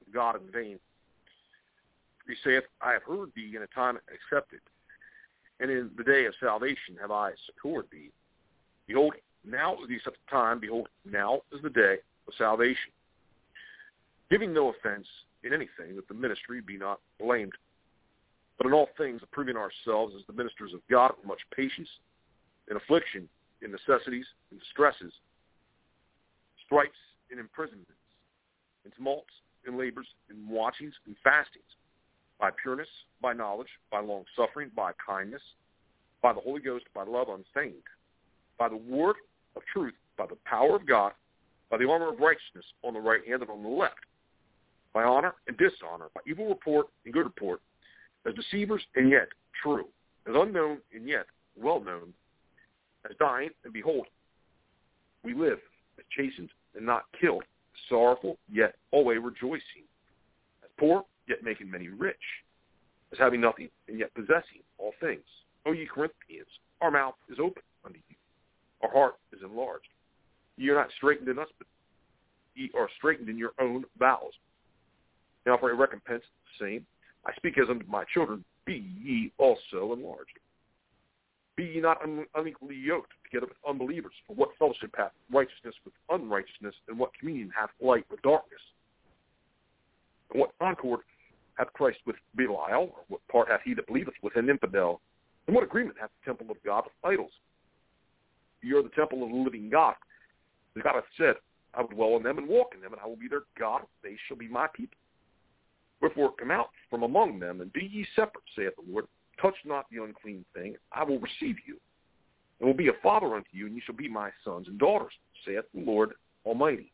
God in vain. He saith, I have heard thee in a time accepted, and in the day of salvation have I succored thee. Behold, now is the accepted time, behold, now is the day of salvation. Giving no offense in anything, that the ministry be not blamed, but in all things approving ourselves as the ministers of God with much patience, in affliction, in necessities, in distresses, stripes, in imprisonments, in tumults, in labors, in watchings, in fastings, by pureness, by knowledge, by long-suffering, by kindness, by the Holy Ghost, by love unfeigned, by the word of truth, by the power of God, by the armor of righteousness on the right hand and on the left, by honor and dishonor, by evil report and good report, as deceivers and yet true, as unknown and yet well known, as dying and behold, we live, as chastened and not killed, as sorrowful yet always rejoicing, as poor yet making many rich, as having nothing and yet possessing all things. O ye Corinthians, our mouth is open unto you, our heart is enlarged. Ye are not straitened in us, but ye are straitened in your own bowels. Now for a recompense the same, I speak as unto my children, be ye also enlarged. Be ye not un- unequally yoked together with unbelievers, for what fellowship hath righteousness with unrighteousness, and what communion hath light with darkness? And what concord hath Christ with Belial, or what part hath he that believeth with an infidel? And what agreement hath the temple of God with idols? Ye are the temple of the living God. The God hath said, I will dwell in them and walk in them, and I will be their God, they shall be my people. Wherefore come out from among them, and be ye separate, saith the Lord. Touch not the unclean thing, I will receive you, and will be a father unto you, and ye shall be my sons and daughters, saith the Lord Almighty.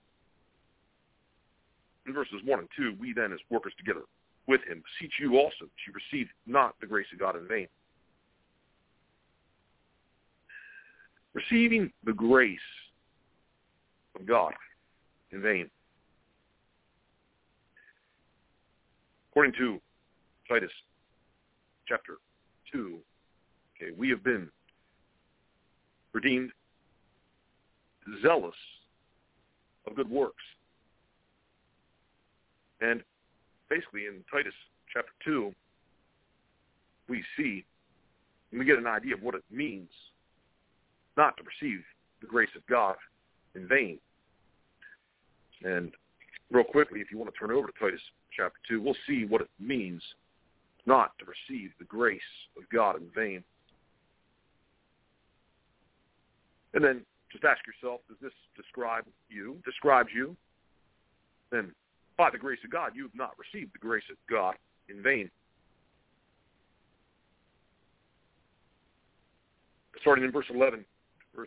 In verses one and two, we then as workers together with him beseech you also that you receive not the grace of God in vain. Receiving the grace of God in vain. According to Titus chapter two, okay, we have been redeemed, zealous of good works. And basically in Titus chapter two, we see, and we get an idea of what it means not to receive the grace of God in vain. And real quickly, if you want to turn over to Titus chapter two, we'll see what it means not to receive the grace of God in vain. And then just ask yourself, does this describe you, describes you? Then by the grace of God, you have not received the grace of God in vain. Starting in verse eleven, verse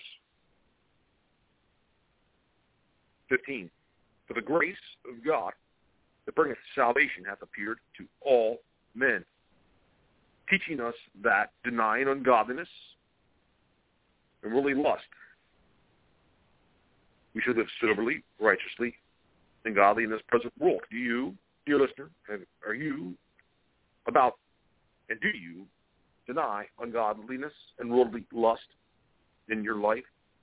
fifteen. For the grace of God that bringeth salvation hath appeared to all men, teaching us that denying ungodliness and worldly lust, we should live soberly, righteously, and godly in this present world. Do you, dear listener, are you about, and do you deny ungodliness and worldly lust in your life?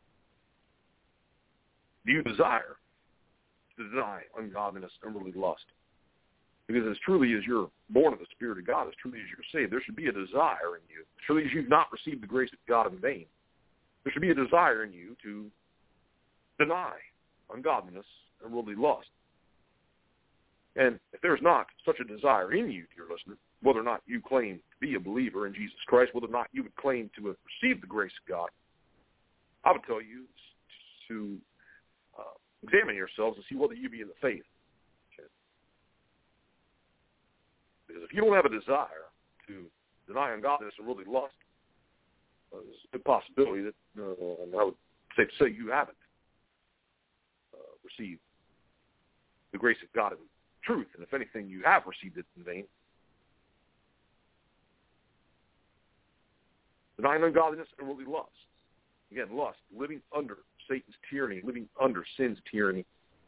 Do you desire to deny ungodliness and worldly lust? Because as truly as you're born of the Spirit of God, as truly as you're saved, there should be a desire in you. As truly as you've not received the grace of God in vain, there should be a desire in you to deny ungodliness and worldly lust. And if there's not such a desire in you, dear listener, whether or not you claim to be a believer in Jesus Christ, whether or not you would claim to have received the grace of God, I would tell you to uh, examine yourselves and see whether you be in the faith. Okay? Because if you don't have a desire to deny ungodliness and worldly lust, uh, there's a good possibility that, uh, and I would say to say you haven't uh, received the grace of God in truth, and if anything, you have received it in vain. Denying ungodliness and worldly lust. Again, lust, living under Satan's tyranny, living under sin's tyranny.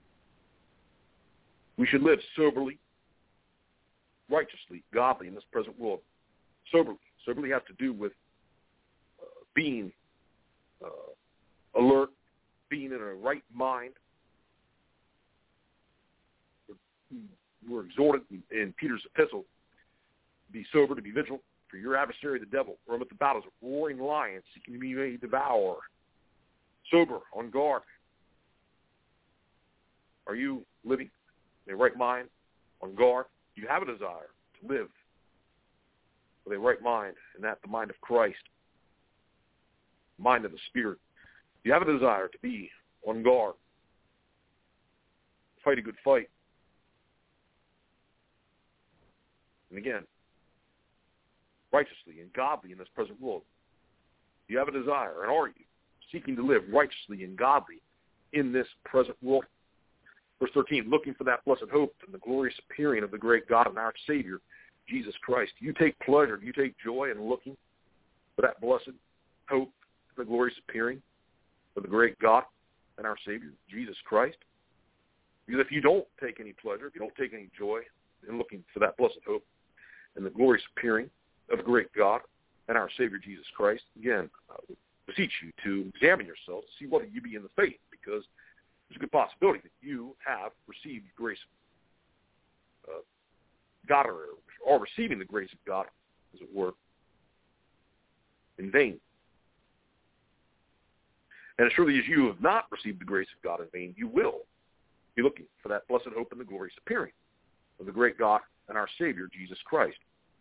We should live soberly, righteously, godly in this present world. Soberly. Soberly has to do with uh, being uh, alert, being in a right mind, we're exhorted in, in Peter's epistle, be sober, to be vigilant, for your adversary, the devil, roameth about as a roaring lion, seeking to be may devour. Sober, on guard. Are you living in a right mind, on guard? Do you have a desire to live with a right mind, and that the mind of Christ, mind of the Spirit? Do you have a desire to be on guard, fight a good fight? And again, righteously and godly in this present world. Do you have a desire, and are you seeking to live righteously and godly in this present world? Verse thirteen, looking for that blessed hope and the glorious appearing of the great God and our Savior, Jesus Christ. Do you take pleasure, do you take joy in looking for that blessed hope and the glorious appearing of the great God and our Savior, Jesus Christ? Because if you don't take any pleasure, if you don't take any joy in looking for that blessed hope and the glorious appearing of the great God and our Savior, Jesus Christ, again, I beseech you to examine yourself to see whether you be in the faith, because there's a good possibility that you have received the grace of uh, God, or are receiving the grace of God, as it were, in vain. And as surely as you have not received the grace of God in vain, you will be looking for that blessed hope and the glorious appearing of the great God and our Savior, Jesus Christ.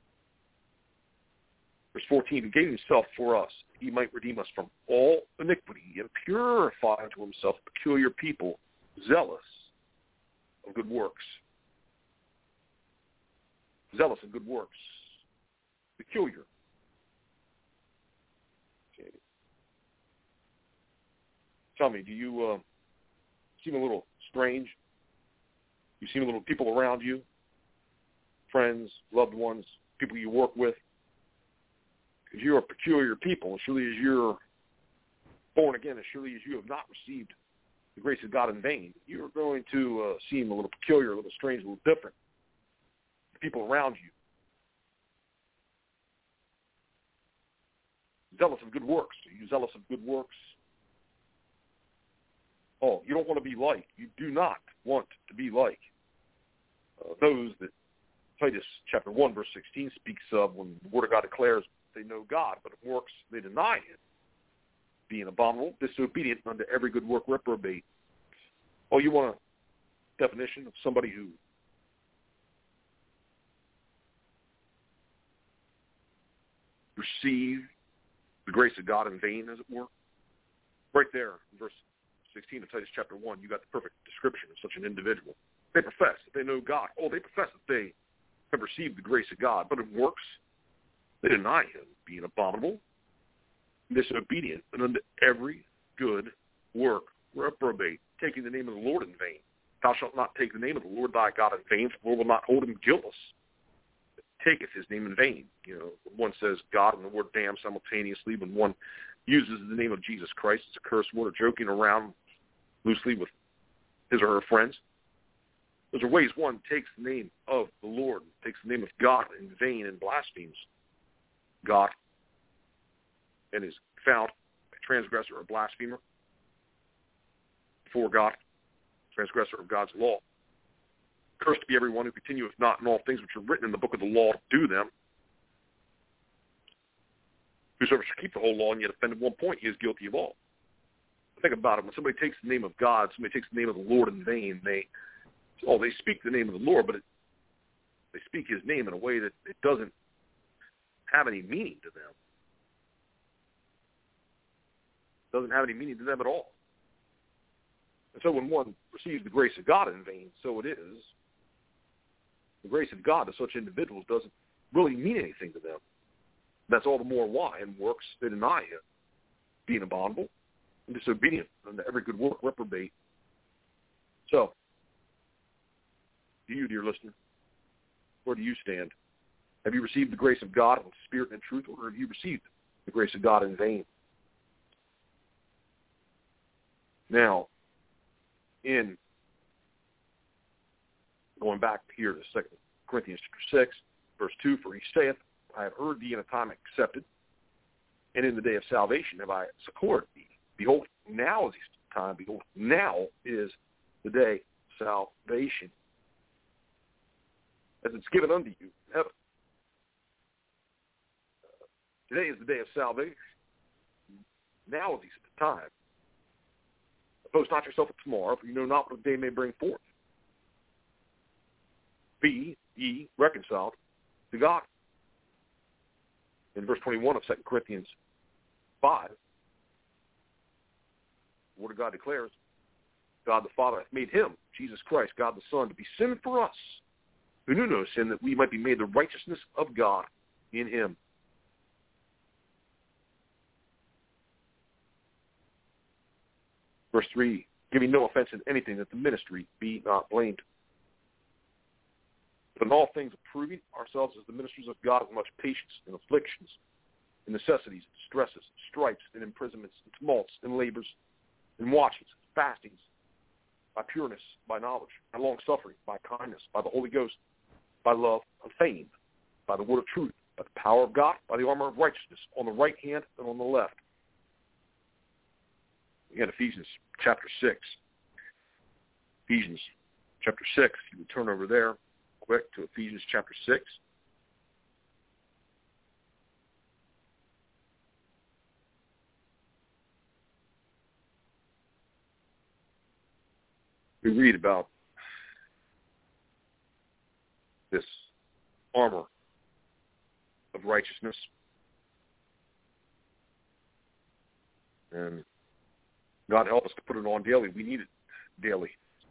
Verse fourteen, who gave himself for us, he might redeem us from all iniquity and purify unto himself a peculiar people, zealous of good works. Zealous of good works. Peculiar. Okay. Tell me, do you uh, seem a little strange? You seem a little people around you, friends, loved ones, people you work with? Because you're a peculiar people, as surely as you're born again, as surely as you have not received the grace of God in vain, you're going to uh, seem a little peculiar, a little strange, a little different to people around you. Zealous of good works. Are you zealous of good works? Oh, you don't want to be like. You do not want to be like uh, those that Titus chapter one, verse sixteen speaks of, when the Word of God declares they know God, but in works they deny him, being abominable, disobedient unto every good work, reprobate. Oh, you want a definition of somebody who received the grace of God in vain, as it were? Right there in verse sixteen of Titus chapter one, you got the perfect description of such an individual. They profess that they know God. Oh, they profess that they have received the grace of God, but in works they deny him, being abominable, disobedient, and unto every good work reprobate, taking the name of the Lord in vain. Thou shalt not take the name of the Lord thy God in vain, for the Lord will not hold him guiltless that taketh his name in vain. You know, one says God and the word damn simultaneously. When one uses the name of Jesus Christ, it's a curse word, or joking around loosely with his or her friends. Those are ways one takes the name of the Lord, takes the name of God in vain, and blasphemes God, and is found a transgressor or blasphemer before God, transgressor of God's law. Cursed be everyone who continueth not in all things which are written in the book of the law to do them. Whosoever shall keep the whole law and yet offend at one point, he is guilty of all. Think about it. When somebody takes the name of God, somebody takes the name of the Lord in vain, they, oh, they speak the name of the Lord, but it, they speak his name in a way that it doesn't have any meaning to them. It doesn't have any meaning to them at all. And so when one receives the grace of God in vain, so it is. The grace of God to such individuals doesn't really mean anything to them. That's all the more why in works they deny him, being abominable and disobedient unto every good work, reprobate. So, do you, dear listener, where do you stand? Have you received the grace of God in spirit and truth, or have you received the grace of God in vain? Now, in going back here to Second Corinthians chapter six, verse two, for he saith, I have heard thee in a time accepted, and in the day of salvation have I succored thee. Behold, now is the time. Behold, now is the day of salvation. as it's given unto you in heaven. Today is the day of salvation. Now is the time. Oppose not yourself of tomorrow, for you know not what the day may bring forth. Be ye reconciled to God. In verse twenty-one of Second Corinthians five, the Word of God declares, God the Father hath made him, Jesus Christ, God the Son, to be sin for us, who knew no sin, that we might be made the righteousness of God in him. Verse three, giving no offense in anything, that the ministry be not blamed. But in all things approving ourselves as the ministers of God with much patience and afflictions, and necessities, and distresses, and stripes, and imprisonments, and tumults, and labors, and watchings, and fastings, by pureness, by knowledge, by long-suffering, by kindness, by the Holy Ghost, by love of fame, by the word of truth, by the power of God, by the armor of righteousness, on the right hand and on the left. Again, Ephesians chapter six. Ephesians chapter six. You would turn over there quick to Ephesians chapter six. We read about this armor of righteousness. And God help us to put it on daily. We need it daily.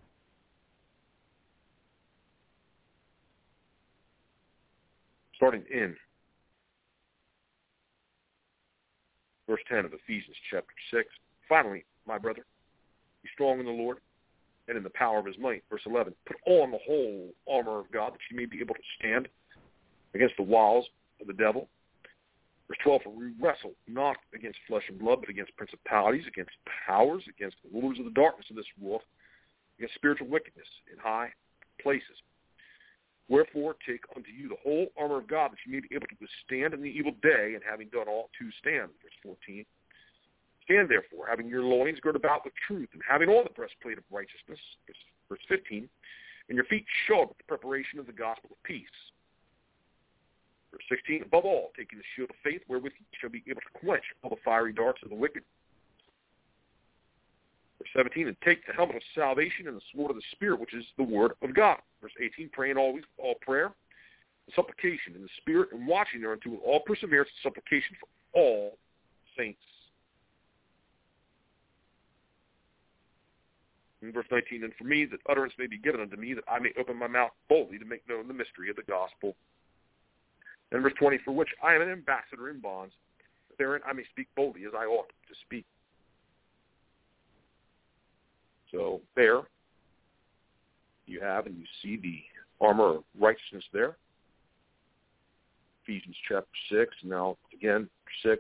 Starting in verse ten of Ephesians chapter six. Finally, my brother, be strong in the Lord and in the power of his might. Verse eleven, put on the whole armor of God, that you may be able to stand against the wiles of the devil. Verse twelve, for we wrestle not against flesh and blood, but against principalities, against powers, against the rulers of the darkness of this world, against spiritual wickedness in high places. Wherefore take unto you the whole armor of God, that you may be able to withstand in the evil day, and having done all to stand. Verse fourteen, stand therefore, having your loins girded about with truth, and having on the breastplate of righteousness. Verse fifteen, and your feet shod with the preparation of the gospel of peace. Verse sixteen, above all, taking the shield of faith, wherewith you shall be able to quench all the fiery darts of the wicked. Verse seventeen, and take the helmet of salvation and the sword of the Spirit, which is the word of God. Verse eighteen, praying always with all prayer and supplication in the Spirit, and watching thereunto with all perseverance and supplication for all saints. In verse nineteen, and for me that utterance may be given unto me, that I may open my mouth boldly to make known the mystery of the gospel. And verse twenty, for which I am an ambassador in bonds, that therein I may speak boldly as I ought to speak. So there you have, and you see the armor of righteousness there. Ephesians chapter six, now again, six.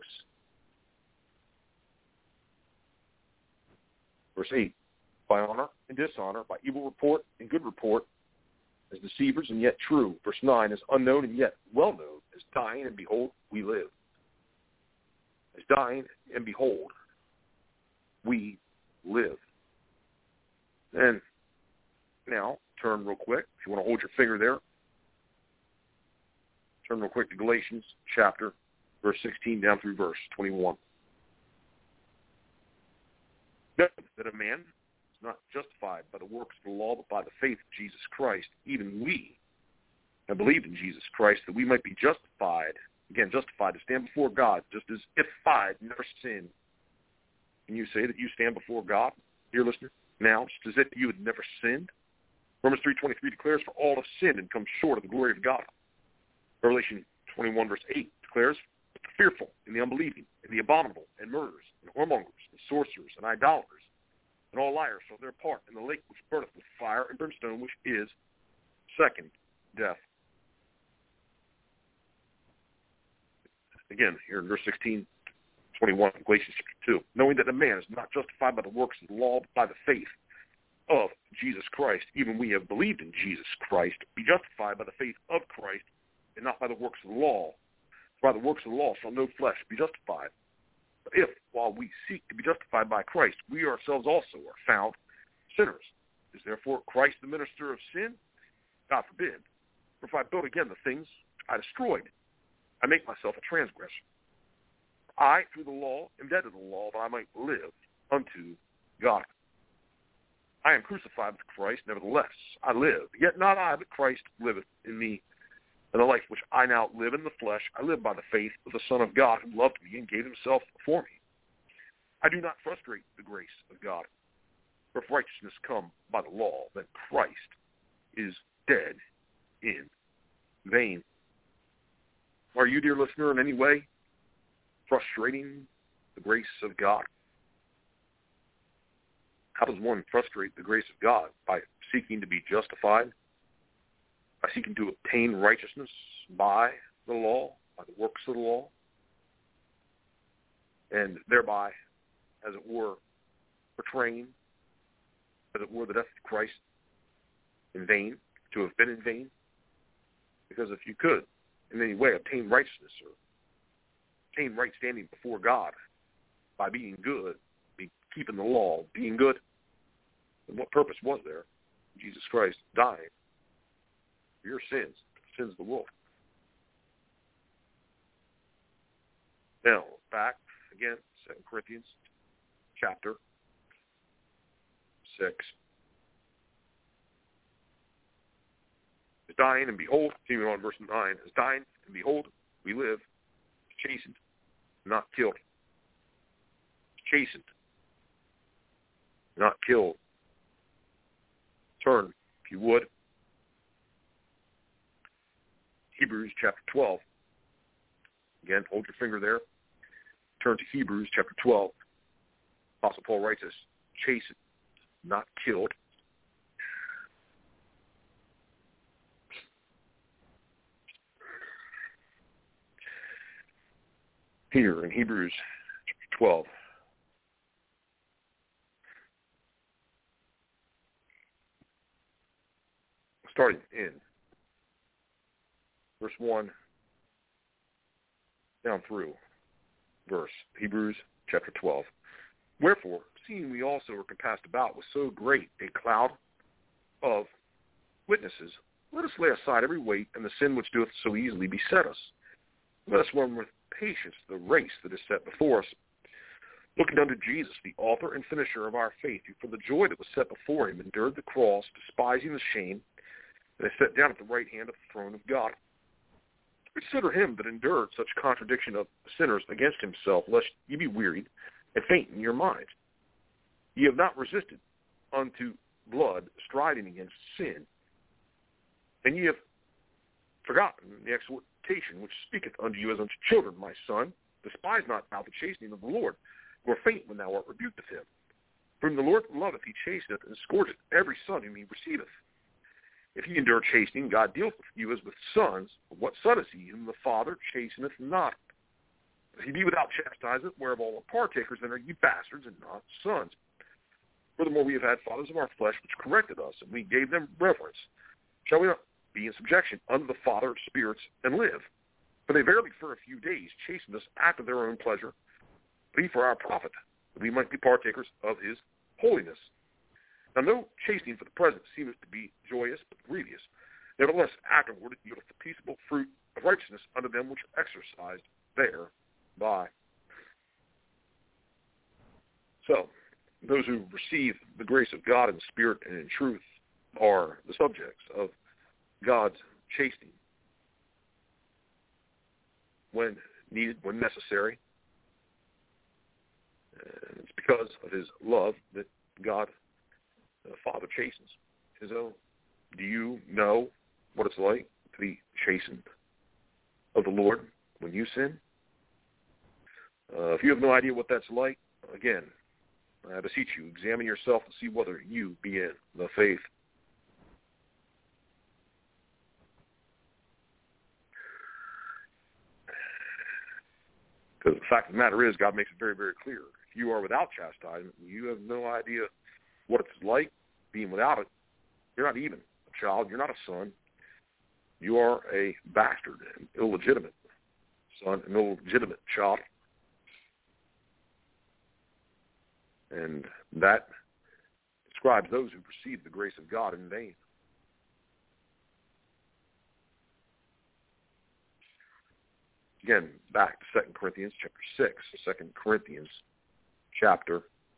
Verse eight, by honor and dishonor, by evil report and good report, as deceivers and yet true. Verse nine, as unknown and yet well known, as dying and behold, we live. As dying and behold, we live. And now, turn real quick, if you want to hold your finger there, turn real quick to Galatians chapter, verse sixteen down through verse twenty-one. Note that a man is not justified by the works of the law, but by the faith of Jesus Christ. Even we have believed in Jesus Christ, that we might be justified, again, justified to stand before God, just as if I had never sinned. Can you say that you stand before God, dear listener, now, just as if you had never sinned? Romans three twenty-three declares, for all have sinned and come short of the glory of God. Revelation twenty-one verse eight declares, the fearful and the unbelieving and the abominable and murderers and whoremongers and sorcerers and idolaters and all liars shall their part in the lake which burneth with fire and brimstone, which is second death. Again, here in verse sixteen, twenty-one, Galatians chapter two, knowing that a man is not justified by the works of the law, but by the faith of Jesus Christ. Even we have believed in Jesus Christ, be justified by the faith of Christ, and not by the works of the law. For by the works of the law shall no flesh be justified. But if, while we seek to be justified by Christ, we ourselves also are found sinners, is therefore Christ the minister of sin? God forbid. For if I build again the things I destroyed, I make myself a transgressor. I, through the law, am dead to the law, that I might live unto God. I am crucified with Christ, nevertheless I live. Yet not I, but Christ liveth in me. And the life which I now live in the flesh, I live by the faith of the Son of God, who loved me and gave himself for me. I do not frustrate the grace of God. For if righteousness come by the law, then Christ is dead in vain. Are you, dear listener, in any way frustrating the grace of God? How does one frustrate the grace of God? By seeking to be justified, by seeking to obtain righteousness by the law, by the works of the law, and thereby, as it were, portraying, as it were, the death of Christ in vain, to have been in vain. Because if you could, in any way, obtain righteousness or obtain right standing before God by being good, be keeping the law, being good, then what purpose was there? Jesus Christ died for your sins, the sins of the world. Now, back again, Second Corinthians chapter six. Is dying, and behold, continuing on verse nine, is dying, and behold, we live, chastened, not killed. Chastened, not killed. Turn, if you would, Hebrews chapter twelve. Again, hold your finger there. Turn to Hebrews chapter twelve. Apostle Paul writes this, chastened, not killed. Here in Hebrews chapter twelve. Starting in verse one down through verse Hebrews chapter twelve. Wherefore, seeing we also are compassed about with so great a cloud of witnesses, let us lay aside every weight and the sin which doeth so easily beset us. Let us run with patience the race that is set before us, looking unto Jesus, the author and finisher of our faith, who for the joy that was set before him endured the cross, despising the shame, and is set down at the right hand of the throne of God. Consider him that endured such contradiction of sinners against himself, lest ye be wearied and faint in your minds. Ye have not resisted unto blood, striding against sin, and ye have forgotten the exhortation which speaketh unto you as unto children. My son, despise not thou the chastening of the Lord, nor faint when thou art rebuked of him. For whom the Lord loveth, he chasteneth, and scourgeth every son whom he receiveth. If ye endure chastening, God dealeth with you as with sons. But what son is he whom the Father chasteneth not? If ye be without chastisement, whereof all are partakers, then are ye bastards and not sons. Furthermore, we have had fathers of our flesh which corrected us, and we gave them reverence. Shall we not be in subjection unto the Father of spirits and live? For they verily for a few days chastened us after their own pleasure, but he for our profit, that we might be partakers of his holiness. Now no chastening for the present seemeth to be joyous, but grievous. Nevertheless, afterward it yieldeth the peaceable fruit of righteousness unto them which are exercised thereby. So, those who receive the grace of God in spirit and in truth are the subjects of God's chastening when needed, when necessary. And it's because of his love that God, the Father, chastens his own. Do you know what it's like to be chastened of the Lord when you sin? Uh, if you have no idea what that's like, again, I beseech you, examine yourself to see whether you be in the faith. Because the fact of the matter is, God makes it very, very clear. If you are without chastisement, you have no idea what it's like being without it. You're not even a child. You're not a son. You are a bastard, an illegitimate son, an illegitimate child. And that describes those who receive the grace of God in vain. again, back to Second Corinthians chapter six. Second Corinthians chapter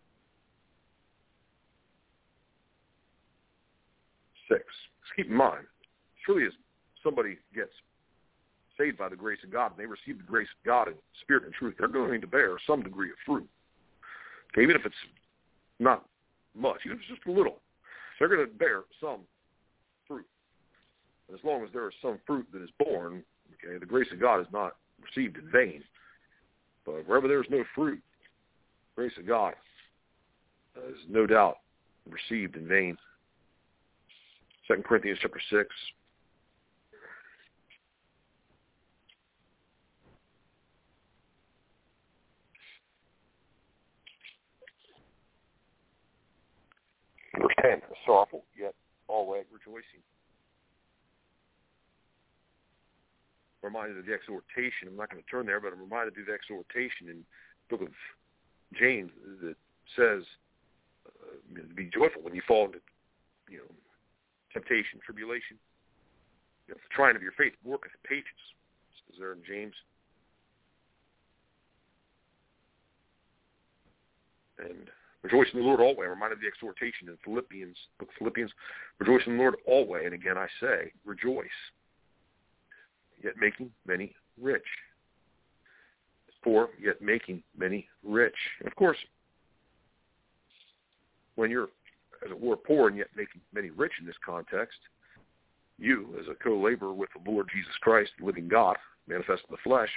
six. Just keep in mind, surely as somebody gets saved by the grace of God and they receive the grace of God in spirit and truth, they're going to bear some degree of fruit. Okay, even if it's not much, even if it's just a little, they're going to bear some fruit. And as long as there is some fruit that is born, okay, the grace of God is not received in vain. But wherever there is no fruit, the grace of God is no doubt received in vain. Second Corinthians chapter six. Verse ten, sorrowful, yet always rejoicing. Reminded of the exhortation. I'm not going to turn there, but I'm reminded of the exhortation in the book of James that says, uh, be joyful when you fall into, you know, temptation, tribulation. You know, the trying of your faith worketh patience. Is there in James? And rejoice in the Lord always. I'm reminded of the exhortation in Philippians, book of Philippians. Rejoice in the Lord always. And again I say, rejoice. Yet making many rich. Poor, yet making many rich. And of course, when you're, as it were, poor and yet making many rich in this context, you, as a co-laborer with the Lord Jesus Christ, the living God, manifest in the flesh,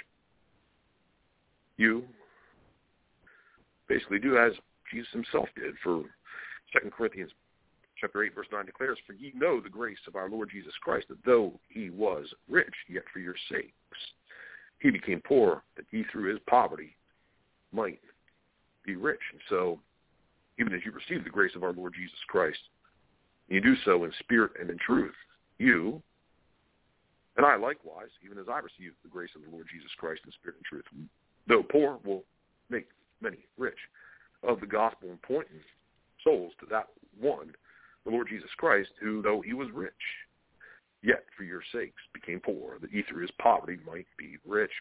you basically do as Jesus himself did. For Second Corinthians chapter eight, verse nine declares, for ye know the grace of our Lord Jesus Christ, that though he was rich, yet for your sakes he became poor, that ye through his poverty might be rich. And so, even as you receive the grace of our Lord Jesus Christ, you do so in spirit and in truth. You, and I likewise, even as I receive the grace of the Lord Jesus Christ in spirit and truth, though poor, will make many rich. Of the gospel and pointing souls to that one, the Lord Jesus Christ, who, though he was rich, yet for your sakes became poor, that ye through his poverty might be rich.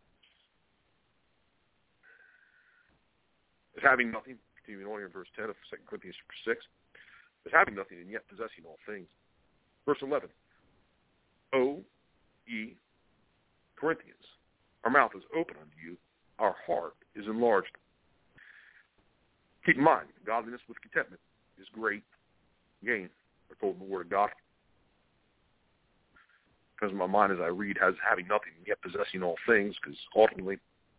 As having nothing, continuing on in verse ten of Second Corinthians six, as having nothing and yet possessing all things. Verse eleven, O ye Corinthians, our mouth is open unto you, our heart is enlarged. Keep in mind, godliness with contentment is great gain. We're told in the Word of God. Because my mind, as I read, has having nothing and yet possessing all things, because ultimately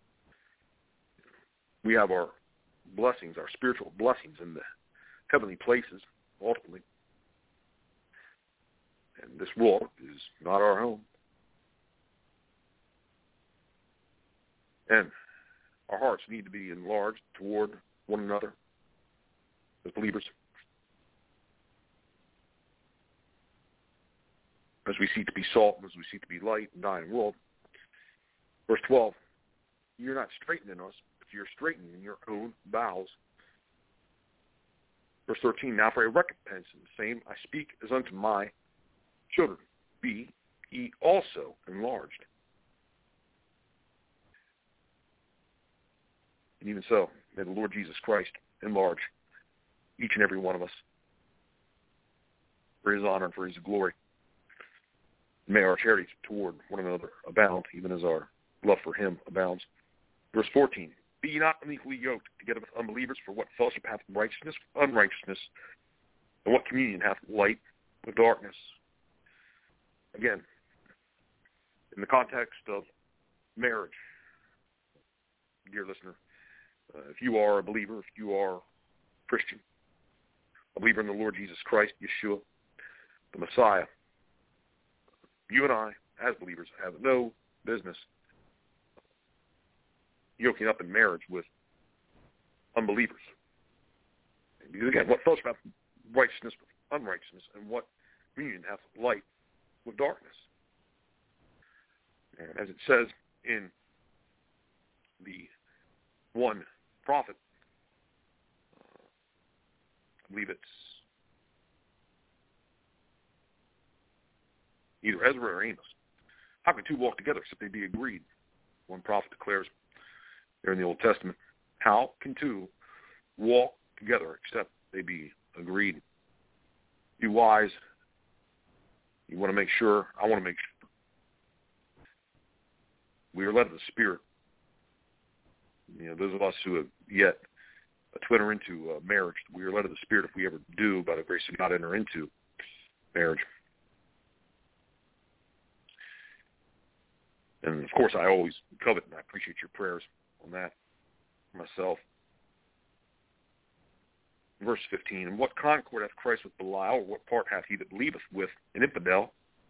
we have our blessings, our spiritual blessings in the heavenly places, ultimately. And this world is not our home. And our hearts need to be enlarged toward one another as believers. As we seek to be salt, as we seek to be light in a dying world. Verse twelve, you're not straightening us, but you're straightening your own bowels. Verse thirteen, now for a recompense in the same I speak as unto my children, be ye also enlarged. And even so, may the Lord Jesus Christ enlarge each and every one of us for his honor and for his glory. May our charity toward one another abound, even as our love for him abounds. Verse fourteen, be ye not unequally yoked together with unbelievers, for what fellowship hath righteousness with unrighteousness, and what communion hath light with darkness? Again, in the context of marriage, dear listener, uh, if you are a believer, if you are a Christian, a believer in the Lord Jesus Christ, Yeshua, the Messiah, you and I, as believers, have no business yoking up in marriage with unbelievers. Because again, what fellowship hath righteousness with unrighteousness, and what communion hath light with darkness? And as it says in the one prophet, uh, I believe it's either Ezra or Amos, how can two walk together except they be agreed? one prophet declares there in the Old Testament, how can two walk together except they be agreed? Be wise. You want to make sure, I want to make sure. We are led of the Spirit. You know, those of us who have yet to enter into uh, marriage, we are led of the Spirit if we ever do, by the grace of God, enter into marriage. And, of course, I always covet and I appreciate your prayers on that myself. Verse fifteen, and what concord hath Christ with Belial, or what part hath he that believeth with an infidel?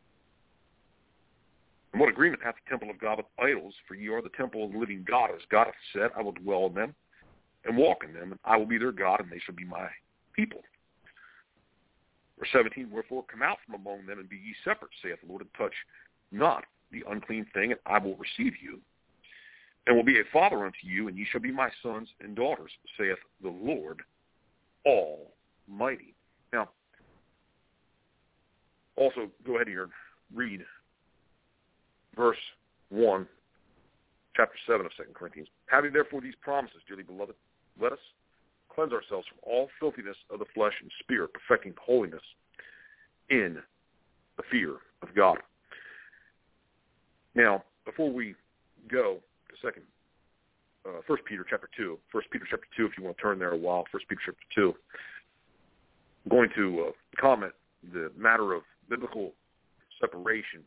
And what agreement hath the temple of God with idols? For ye are the temple of the living God, as God hath said, I will dwell in them, and walk in them, and I will be their God, and they shall be my people. Verse seventeen, wherefore come out from among them, and be ye separate, saith the Lord, and touch not the unclean thing, and I will receive you, and will be a father unto you, and ye shall be my sons and daughters, saith the Lord Almighty. Now, also go ahead here and read verse one, chapter seven of Second Corinthians. Having therefore these promises, dearly beloved, let us cleanse ourselves from all filthiness of the flesh and spirit, perfecting holiness in the fear of God. Now, before we go to second, uh, First Peter chapter two, First Peter chapter two, if you want to turn there a while, First Peter chapter two, I'm going to uh, comment the matter of biblical separation.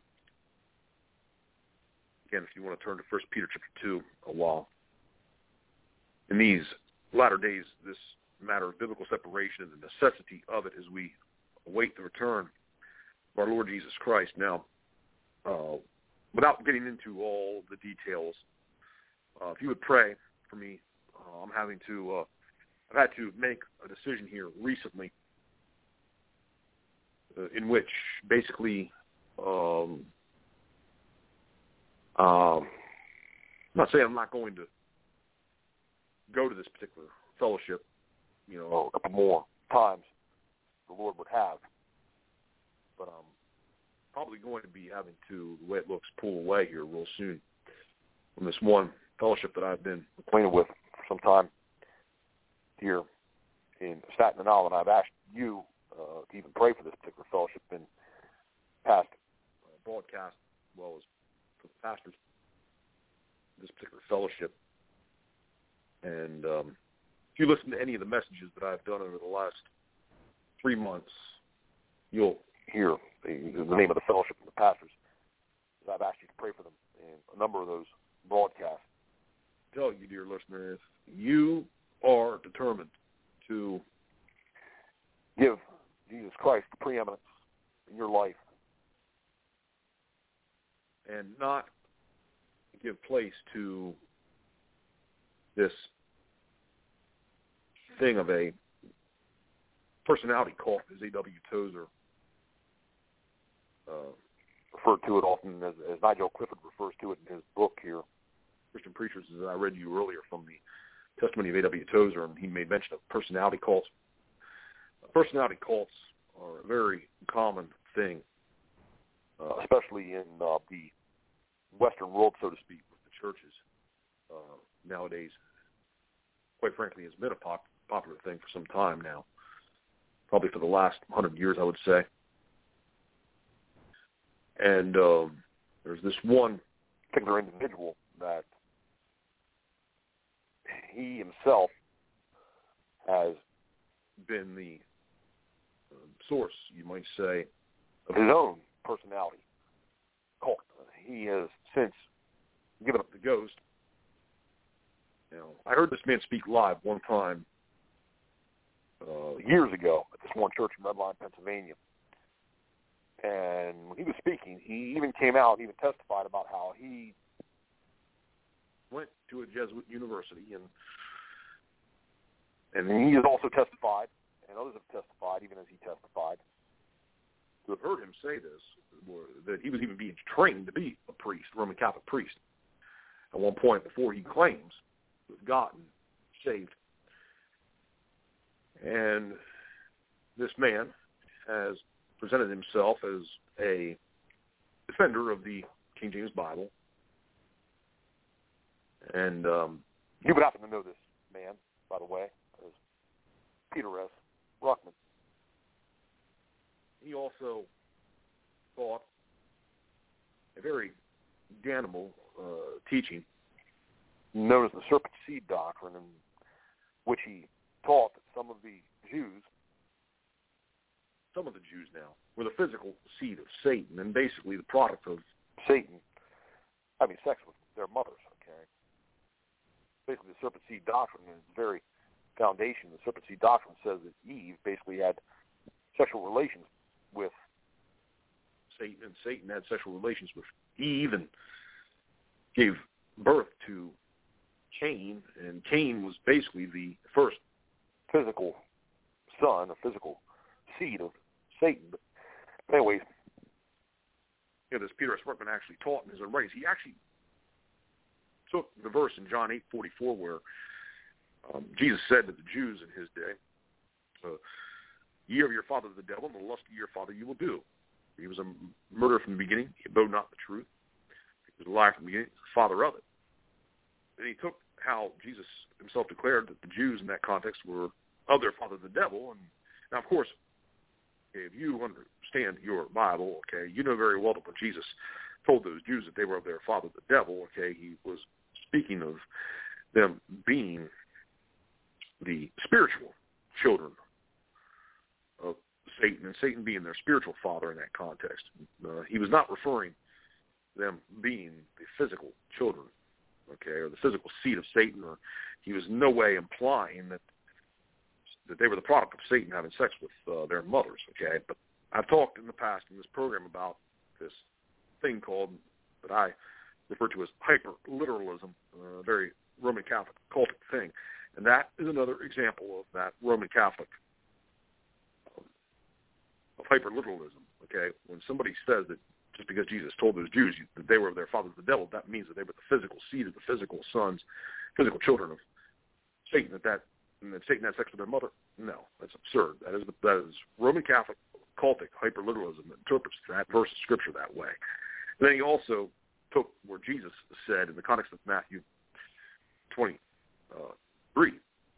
Again, if you want to turn to First Peter chapter two a while. In these latter days, this matter of biblical separation and the necessity of it as we await the return of our Lord Jesus Christ. Now, uh, without getting into all the details, uh, if you would pray for me, uh, I'm having to, uh, I've had to make a decision here recently uh, in which basically, um, um, I'm not saying I'm not going to go to this particular fellowship, you know, a couple more times the Lord would have, but I'm probably going to be having to, the way it looks, pull away here real soon from this one fellowship that I've been acquainted with for some time here in Staten Island. I've asked you uh, to even pray for this particular fellowship in past uh, broadcast, as well as for the pastors of this particular fellowship. And um, if you listen to any of the messages that I've done over the last three months, you'll hear the, the name of the fellowship and the pastors. I've asked you to pray for them in a number of those broadcasts. I tell you, dear listener, if you are determined to give Jesus Christ the preeminence in your life and not give place to this thing of a personality cult, as A W Tozer uh, referred to it often, as, as Nigel Clifford refers to it in his book here, Christian Preachers, as I read you earlier from the testimony of A W Tozer, and he made mention of personality cults. Personality cults are a very common thing, uh, especially in uh, the Western world, so to speak, with the churches uh, nowadays. Quite frankly, has been a pop, popular thing for some time now, probably for the last hundred years, I would say. And um, there's this one particular individual that he himself has been the uh, source, you might say, of his own personality cult. Uh, he has since given up the ghost. You know, I heard this man speak live one time uh, years ago at this one church in Redline, Pennsylvania. And when he was speaking, he even came out and even testified about how he went to a Jesuit university, and and he has also testified, and others have testified, even as he testified, to have heard him say this, that he was even being trained to be a priest, Roman Catholic priest, at one point before he claims to have gotten saved. And this man has presented himself as a defender of the King James Bible, And um, you would happen to know this man, by the way, as Peter S. Ruckman. He also taught a very damnable uh, teaching known as the serpent seed doctrine, in which he taught that some of the Jews, some of the Jews now, were the physical seed of Satan and basically the product of Satan having sex with their mothers, okay? Basically, the serpent seed doctrine is very foundation. The serpent seed doctrine says that Eve basically had sexual relations with Satan, and Satan had sexual relations with Eve and gave birth to Cain, and Cain was basically the first physical son, a physical seed of Satan. But anyways, you know, this Peter S. Ruckman actually taught in his own writings. He actually took the verse in John eight forty-four where um, Jesus said to the Jews in his day, uh, "Ye of your father the devil, and the lust of your father you will do." He was a murderer from the beginning. He abode not the truth. He was a liar from the beginning, the father of it. And he took how Jesus himself declared that the Jews in that context were of their father the devil. And now, of course, if you understand your Bible, okay, you know very well that when Jesus told those Jews that they were of their father the devil, okay, he was speaking of them being the spiritual children of Satan, and Satan being their spiritual father in that context. Uh, he was not referring to them being the physical children, okay, or the physical seed of Satan, or he was in no way implying that that they were the product of Satan having sex with uh, their mothers, okay? But I've talked in the past in this program about this thing called, that I refer to as hyper-literalism, a very Roman Catholic cultic thing, and that is another example of that Roman Catholic um, of hyper-literalism, okay? When somebody says that just because Jesus told those Jews that they were of their father the devil, that means that they were the physical seed of the physical sons, physical children of Satan, that that and that Satan had sex with their mother. No, that's absurd. That is that is Roman Catholic cultic hyperliteralism that interprets that verse of Scripture that way. And then he also took where Jesus said in the context of Matthew twenty-three,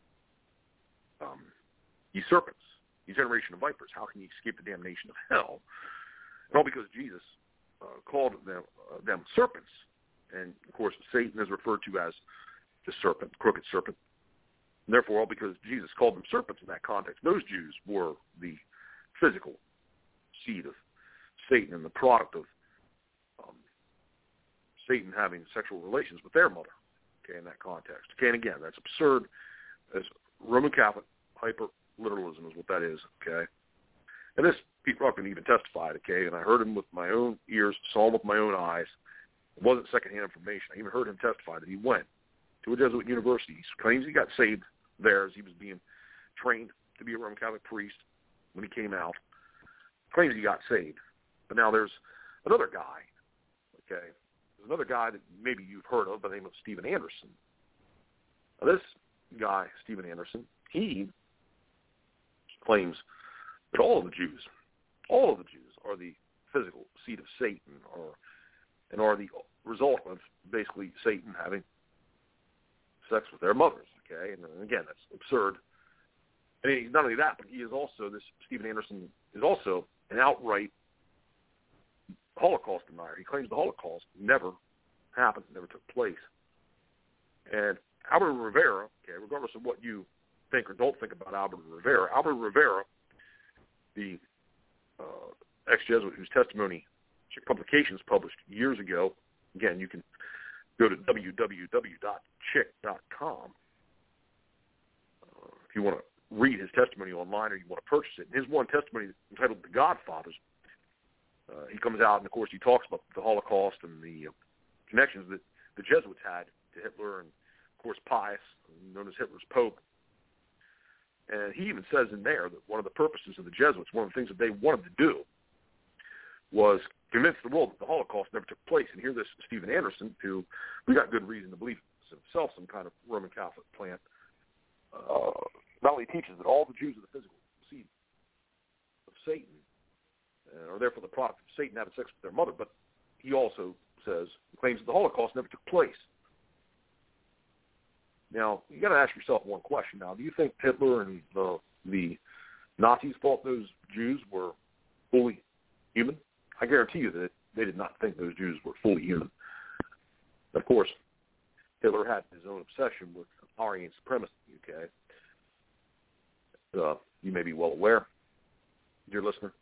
um, ye serpents, ye generation of vipers, how can ye escape the damnation of hell? And all because Jesus uh, called them, uh, them serpents. And, of course, Satan is referred to as the serpent, crooked serpent. And therefore, all because Jesus called them serpents in that context, those Jews were the physical seed of Satan and the product of um, Satan having sexual relations with their mother, okay, in that context. Okay, and again, that's absurd. As Roman Catholic hyper-literalism is what that is, okay? And this, Pete Ruckman even testified, okay, and I heard him with my own ears, saw him with my own eyes. It wasn't secondhand information. I even heard him testify that he went to a Jesuit university. He claims he got saved there as he was being trained to be a Roman Catholic priest when he came out. Claims he got saved. But now there's another guy, okay? There's another guy that maybe you've heard of by the name of Steven Anderson. Now this guy, Steven Anderson, he claims that all of the Jews, all of the Jews are the physical seed of Satan, or and are the result of basically Satan having sex with their mothers, okay? And again, that's absurd. And he's not only that, but he is also, this Steven Anderson is also an outright Holocaust denier. He claims the Holocaust never happened, never took place. And Albert Rivera, okay, regardless of what you think or don't think about Albert Rivera, Albert Rivera, the uh, ex-Jesuit whose testimony Chick Publications published years ago, again, you can go to w w w dot chick dot com uh, if you want to read his testimony online or you want to purchase it. And his one testimony entitled The Godfathers, uh, he comes out and, of course, he talks about the Holocaust and the uh, connections that the Jesuits had to Hitler and, of course, Pius, known as Hitler's Pope. And he even says in there that one of the purposes of the Jesuits, one of the things that they wanted to do was convince the world that the Holocaust never took place. And here this Steven Anderson, who we got good reason to believe is himself some kind of Roman Catholic plant, uh, not only teaches that all the Jews are the physical seed of Satan, uh, are therefore the product of Satan having sex with their mother, but he also says, claims that the Holocaust never took place. Now, you got to ask yourself one question now. Do you think Hitler and the, the Nazis thought those Jews were fully human? I guarantee you that they did not think those Jews were fully human. Of course, Hitler had his own obsession with Aryan supremacy, okay? Uh, you may be well aware, dear listener.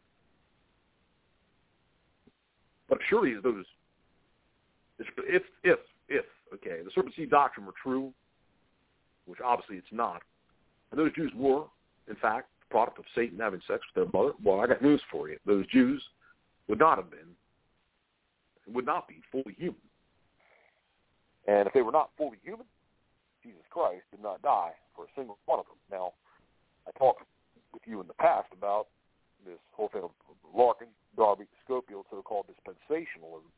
But surely those, if, if, if, okay, the serpent seed doctrine were true, which obviously it's not, and those Jews were, in fact, the product of Satan having sex with their mother, well, I got news for you. Those Jews would not have been, would not be fully human. And if they were not fully human, Jesus Christ did not die for a single one of them. Now, I talked with you in the past about this whole thing of Larkin, Darby, Scofield, so-called dispensationalism,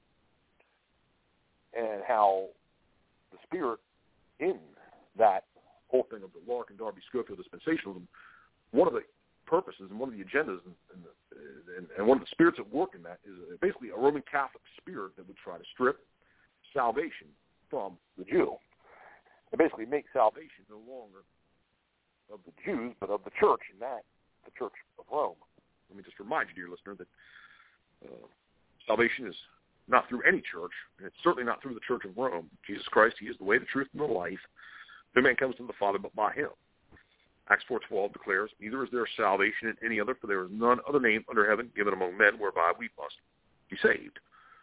and how the spirit in that whole thing of the Larkin, Darby, Scofield dispensationalism, one of the purposes and one of the agendas and, and, the, and, and one of the spirits at work in that is basically a Roman Catholic spirit that would try to strip salvation from the Jew, and basically make salvation no longer of the Jews, but of the church, and that, the Church of Rome. Let me just remind you, dear listener, that uh, salvation is not through any church, and it's certainly not through the Church of Rome. Jesus Christ, he is the way, the truth, and the life. No man comes to the Father but by him. Acts four twelve declares, neither is there salvation in any other, for there is none other name under heaven given among men whereby we must be saved.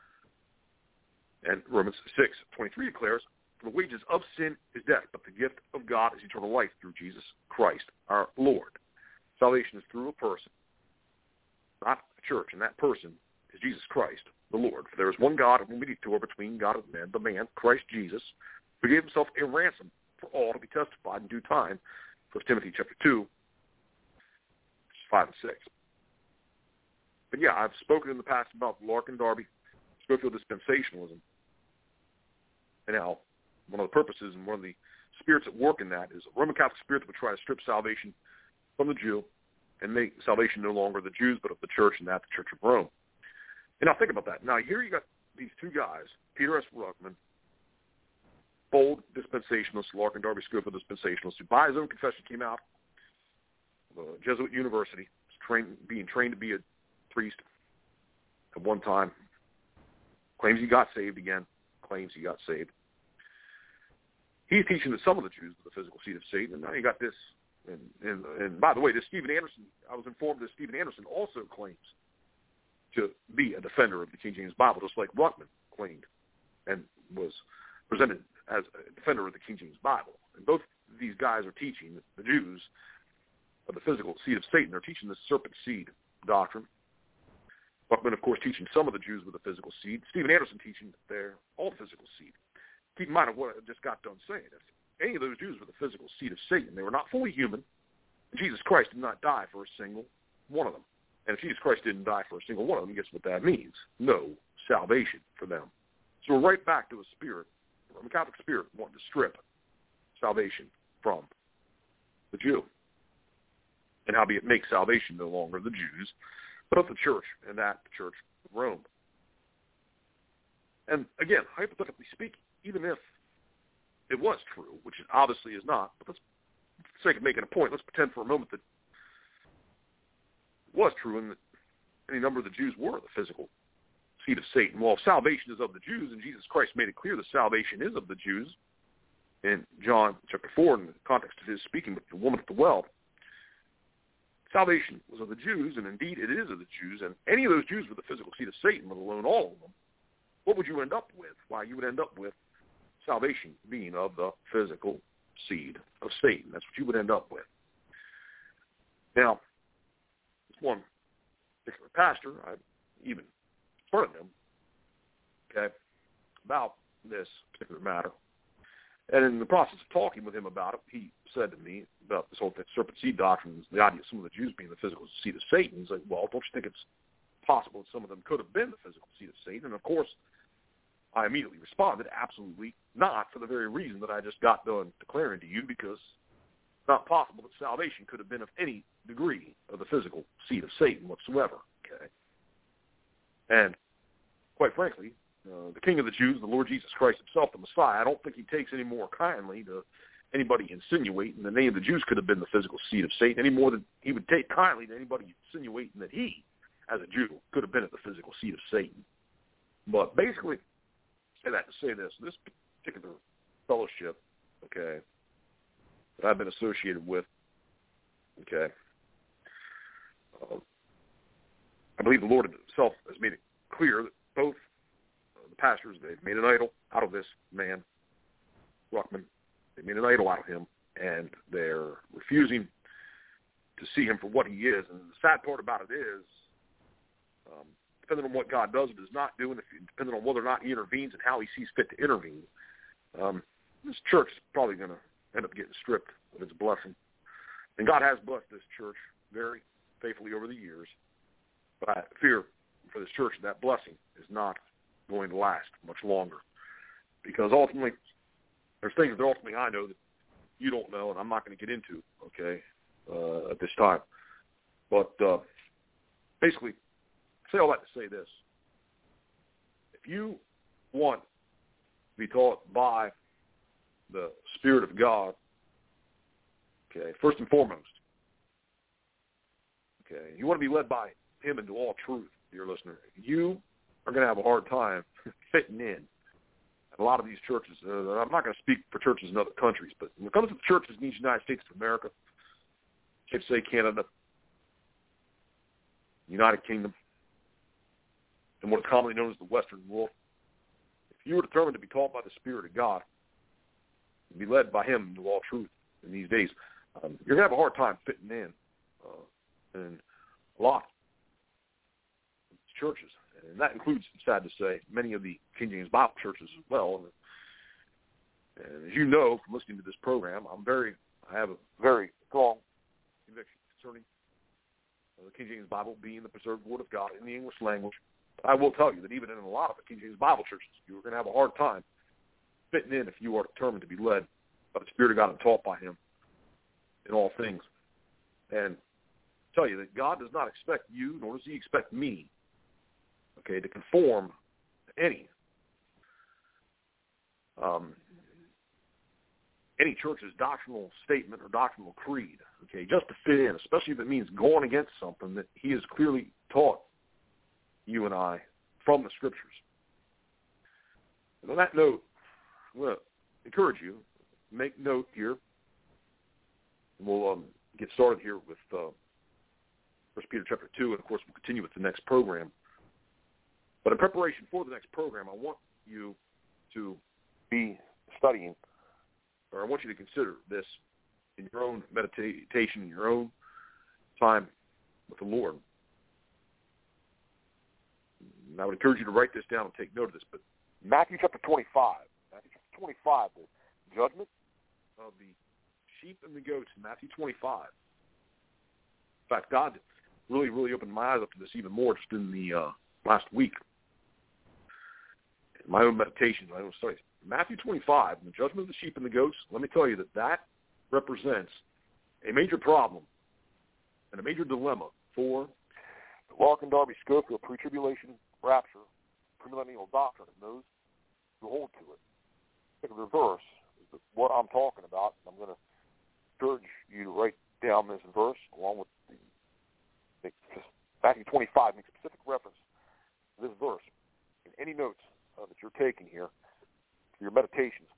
And Romans six twenty-three declares, for the wages of sin is death, but the gift of God is eternal life through Jesus Christ our Lord. Salvation is through a person, not a church, and that person is Jesus Christ, the Lord. For there is one God, a mediator between God and men, the man, Christ Jesus, who gave himself a ransom for all to be testified in due time. First Timothy chapter two, five and six. But yeah, I've spoken in the past about Larkin, Darby, Scofield dispensationalism, and how one of the purposes and one of the spirits at work in that is a Roman Catholic spirit that would try to strip salvation from the Jew and make salvation no longer the Jews, but of the church, and that the Church of Rome. And now think about that. Now here you got these two guys, Peter S. Ruckman, bold dispensationalist, Larkin, Darby, Scofield dispensationalist, who by his own confession came out of a Jesuit university, trained, being trained to be a priest at one time, claims he got saved again, claims he got saved. He's teaching that some of the Jews are the physical seed of Satan, and now you got this. And, and, and by the way, this Stephen Anderson, I was informed that Stephen Anderson also claims to be a defender of the King James Bible, just like Ruckman claimed and was presented as a defender of the King James Bible. And both these guys are teaching the Jews of the physical seed of Satan. They're teaching the serpent seed doctrine. Ruckman, of course, teaching some of the Jews with the physical seed. Stephen Anderson teaching that they're all physical seed. Keep in mind what I just got done saying. If any of those Jews were the physical seed of Satan, they were not fully human. Jesus Christ did not die for a single one of them. And if Jesus Christ didn't die for a single one of them, guess what that means? No salvation for them. So we're right back to a spirit, a Roman Catholic spirit, wanting to strip salvation from the Jew. And howbeit make salvation no longer the Jews, but of the church, and that the Church of Rome. And again, hypothetically speaking, even if it was true, which it obviously is not, but let's, for the sake of making a point, let's pretend for a moment that it was true and that any number of the Jews were the physical seed of Satan. Well, if salvation is of the Jews, and Jesus Christ made it clear that salvation is of the Jews in John chapter four, in the context of his speaking with the woman at the well, salvation was of the Jews, and indeed it is of the Jews, and any of those Jews were the physical seed of Satan, let alone all of them. What would you end up with? Why, you would end up with salvation being of the physical seed of Satan. That's what you would end up with. Now, this one particular pastor, I even confronted him, okay, about this particular matter. And in the process of talking with him about it, he said to me about this whole thing, serpent seed doctrine, the idea of some of the Jews being the physical seed of Satan. He's like, well, don't you think it's possible that some of them could have been the physical seed of Satan? And of course, I immediately responded, absolutely not, for the very reason that I just got done declaring to you, because it's not possible that salvation could have been of any degree of the physical seed of Satan whatsoever. Okay, and quite frankly, uh, the King of the Jews, the Lord Jesus Christ himself, the Messiah, I don't think he takes any more kindly to anybody insinuating the name of the Jews could have been the physical seed of Satan, any more than he would take kindly to anybody insinuating that he, as a Jew, could have been at the physical seed of Satan. But basically, say that to say this, this particular fellowship, okay, that I've been associated with, okay, uh, I believe the Lord himself has made it clear that both uh, the pastors, they've made an idol out of this man, Ruckman. They made an idol out of him, and they're refusing to see him for what he is. And the sad part about it is, um, depending on what God does or does not do, and if, depending on whether or not he intervenes and how he sees fit to intervene, um, this church is probably going to end up getting stripped of its blessing. And God has blessed this church very faithfully over the years, but I fear for this church that blessing is not going to last much longer, because ultimately there's things that ultimately I know that you don't know, and I'm not going to get into, okay, uh, at this time. But uh, basically, say all that to say this. If you want to be taught by the Spirit of God, okay, first and foremost, okay, you want to be led by him into all truth, dear listener, you are going to have a hard time fitting in. A lot of these churches, uh, I'm not going to speak for churches in other countries, but when it comes to the churches in the United States of America, you could say Canada, United Kingdom, and what is commonly known as the Western world, if you were determined to be taught by the Spirit of God and be led by him into all truth in these days, um, you're going to have a hard time fitting in. Uh, and a lot of churches, and that includes, sad to say, many of the King James Bible churches as well. And, and as you know from listening to this program, I'm very, I have a very strong conviction concerning the King James Bible being the preserved Word of God in the English language. I will tell you that even in a lot of the King James Bible churches, you're going to have a hard time fitting in if you are determined to be led by the Spirit of God and taught by him in all things. And I tell you that God does not expect you, nor does he expect me, okay, to conform to any um, any church's doctrinal statement or doctrinal creed, okay, just to fit in, especially if it means going against something that he has clearly taught you and I from the Scriptures. And on that note, I'm going to encourage you, make note here, and we'll um, get started here with uh, First Peter chapter two, and of course we'll continue with the next program. But in preparation for the next program, I want you to be studying, or I want you to consider this in your own meditation, in your own time with the Lord. And I would encourage you to write this down and take note of this. But Matthew chapter twenty-five, Matthew chapter twenty-five, the judgment of the sheep and the goats in Matthew twenty-five. In fact, God really, really opened my eyes up to this even more just in the uh, last week. In my own meditations, my own studies. Matthew twenty-five, the judgment of the sheep and the goats, let me tell you that that represents a major problem and a major dilemma for the Lark and Darby Scofield pre-tribulation rapture, premillennial doctrine, and those who hold to it. In reverse is what I'm talking about. I'm going to urge you to write down this verse along with the, the Matthew twenty-five, makes specific reference to this verse in any notes uh, that you're taking here for your meditations.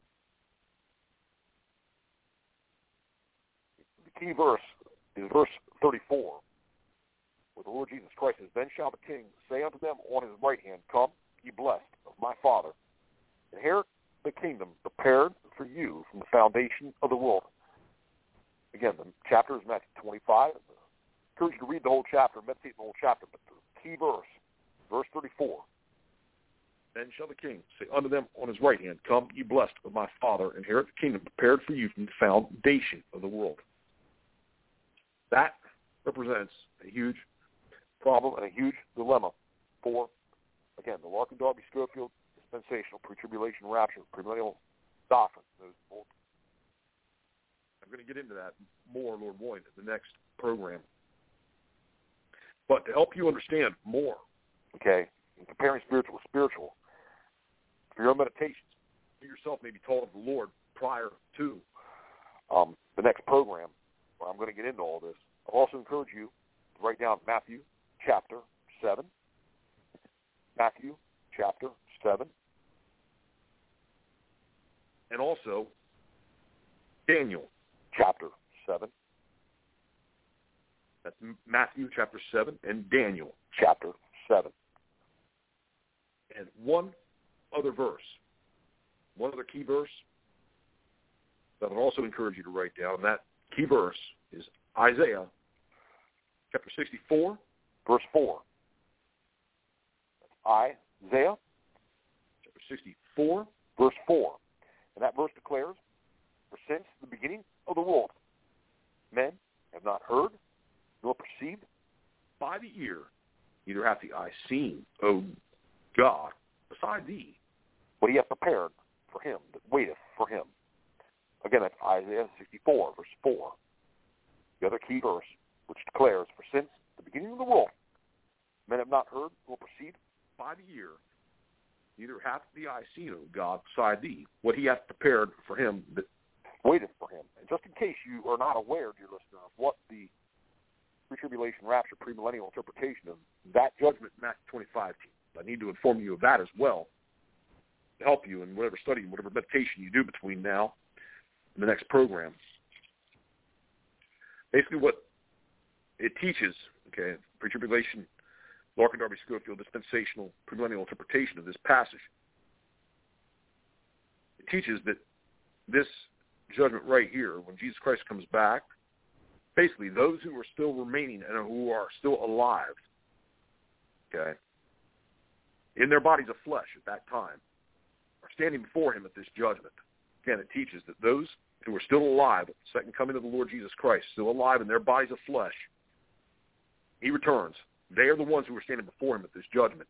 The key verse is verse thirty-four, where the Lord Jesus Christ says, "Then shall the King say unto them on his right hand, Come, ye blessed of my Father, inherit the kingdom prepared for you from the foundation of the world." Again, the chapter is Matthew twenty-five. I encourage you to read the whole chapter, meditate on the whole chapter, but the key verse, verse thirty-four, "Then shall the King say unto them on his right hand, Come, ye blessed of my Father, inherit the kingdom prepared for you from the foundation of the world." That represents a huge problem and a huge dilemma for, again, the Lark and Darby Scofield dispensational pre-tribulation rapture, premillennial doctrine. Those old. I'm going to get into that more, Lord willing, in the next program. But to help you understand more, okay, in comparing spiritual with spiritual, for your own meditations, you yourself may be taught of the Lord prior to um, the next program where I'm going to get into all this. I'll also encourage you to write down Matthew chapter seven. Matthew chapter seven. And also Daniel chapter seven. That's Matthew chapter seven and Daniel chapter seven. And one other verse, one other key verse that I'll also encourage you to write down. And that key verse is Isaiah chapter sixty-four, verse four. That's Isaiah chapter sixty-four, verse four. And that verse declares, "For since the beginning of the world, men have not heard, nor perceived by the ear, neither hath the eye seen, O God, beside thee, what he hath prepared for him that waiteth for him." Again, that's Isaiah sixty-four, verse four. The other key verse, which declares, "For since the beginning of the world, men have not heard, nor perceived by the ear, neither hath the eye seen, O God, beside thee, what he hath prepared for him that waiteth for him." And just in case you are not aware, dear listener, of what the pre-tribulation, rapture, premillennial interpretation of that judgment in Matthew twenty-five teaches, I need to inform you of that as well to help you in whatever study, whatever meditation you do between now and the next program. Basically what it teaches, okay, pre-tribulation, Larkin Darby Scofield dispensational premillennial interpretation of this passage, it teaches that this judgment right here, when Jesus Christ comes back, basically those who are still remaining and who are still alive, okay, in their bodies of flesh at that time, are standing before him at this judgment. Again, it teaches that those who are still alive at the second coming of the Lord Jesus Christ, still alive in their bodies of flesh, he returns. They are the ones who are standing before him at this judgment.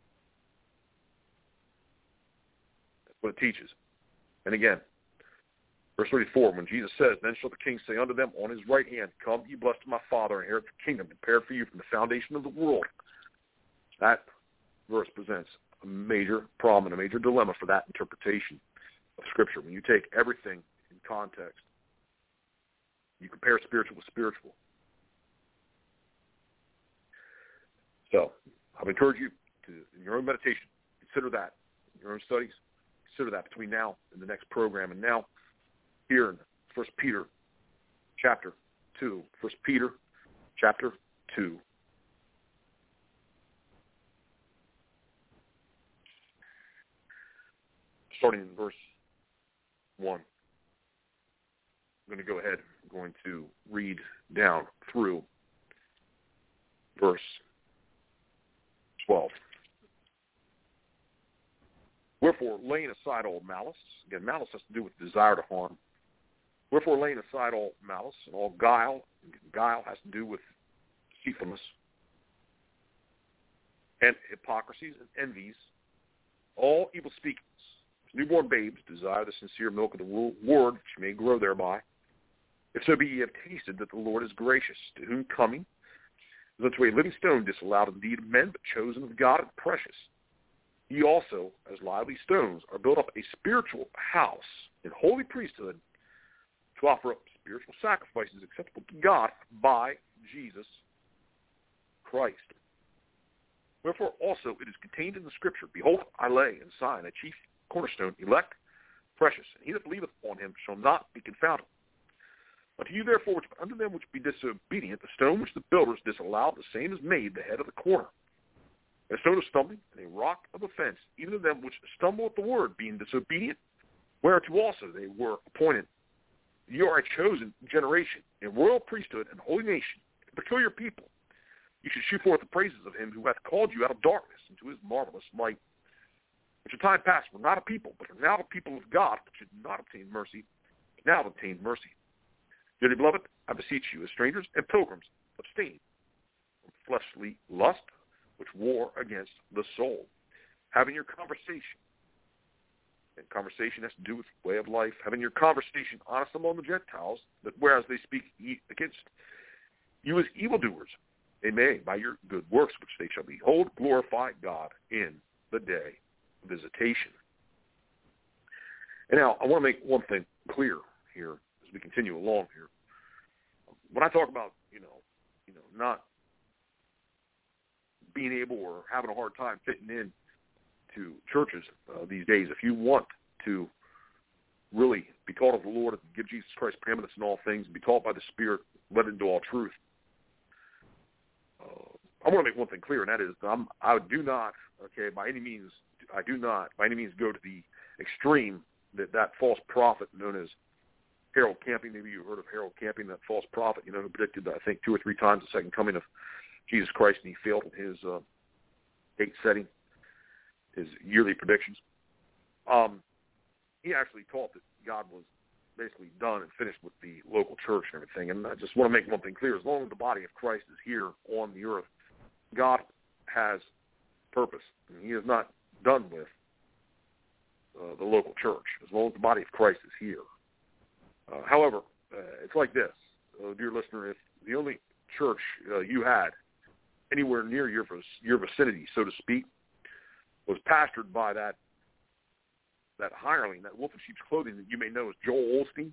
That's what it teaches. And again, verse thirty-four, when Jesus says, "Then shall the king say unto them on his right hand, Come, ye blessed of my Father, and inherit the kingdom prepared for you from the foundation of the world." That verse presents a major problem and a major dilemma for that interpretation of Scripture. When you take everything in context, you compare spiritual with spiritual. So I would encourage you to, in your own meditation, consider that. In your own studies, consider that between now and the next program. And now, here in First Peter chapter two. First Peter chapter two. Starting in verse one. I'm going to go ahead. I'm going to read down through verse twelve. "Wherefore, laying aside all malice," again, malice has to do with desire to harm. "Wherefore, laying aside all malice and all guile," and guile has to do with deceitfulness, "and hypocrisies and envies, all evil speakings, as newborn babes desire the sincere milk of the word, which may grow thereby. If so be ye have tasted that the Lord is gracious, to whom coming is unto a living stone, disallowed indeed of men, but chosen of God and precious. Ye also, as lively stones, are built up a spiritual house in holy priesthood, to offer up spiritual sacrifices acceptable to God by Jesus Christ. Wherefore also it is contained in the Scripture, Behold, I lay in Zion a chief cornerstone, elect, precious, and he that believeth on him shall not be confounded. Unto you therefore, which unto them which be disobedient, the stone which the builders disallowed, the same is made the head of the corner. A stone of stumbling, and a rock of offense, even to them which stumble at the word, being disobedient, whereto also they were appointed. You are a chosen generation, a royal priesthood, and holy nation, a peculiar people. You should shew forth the praises of him who hath called you out of darkness into his marvelous light. Which in time past were not a people, but are now the people of God, which had not obtained mercy, but now have obtained mercy. Dearly beloved, I beseech you, as strangers and pilgrims, abstain from fleshly lust, which war against the soul, having your conversation. And conversation has to do with way of life. Having your conversation honest among the Gentiles, that whereas they speak against you as evildoers, they may, by your good works which they shall behold, glorify God in the day of visitation. And now, I want to make one thing clear here as we continue along here. When I talk about, you know, you know, not being able or having a hard time fitting in to churches uh, these days, if you want to really be taught of the Lord and give Jesus Christ preeminence in all things and be taught by the Spirit, led into all truth, uh, I want to make one thing clear, and that is I'm, I do not, okay, by any means, I do not by any means go to the extreme that that false prophet known as Harold Camping, maybe you heard of Harold Camping, that false prophet, you know, who predicted, I think, two or three times the second coming of Jesus Christ, and he failed in his uh, date setting, his yearly predictions. Um, he actually taught that God was basically done and finished with the local church and everything. And I just want to make one thing clear. As long as the body of Christ is here on the earth, God has purpose. And he is not done with uh, the local church, as long as the body of Christ is here. Uh, however, uh, it's like this, uh, dear listener, if the only church uh, you had anywhere near your your vicinity, so to speak, was pastored by that that hireling, that wolf in sheep's clothing that you may know as Joel Osteen,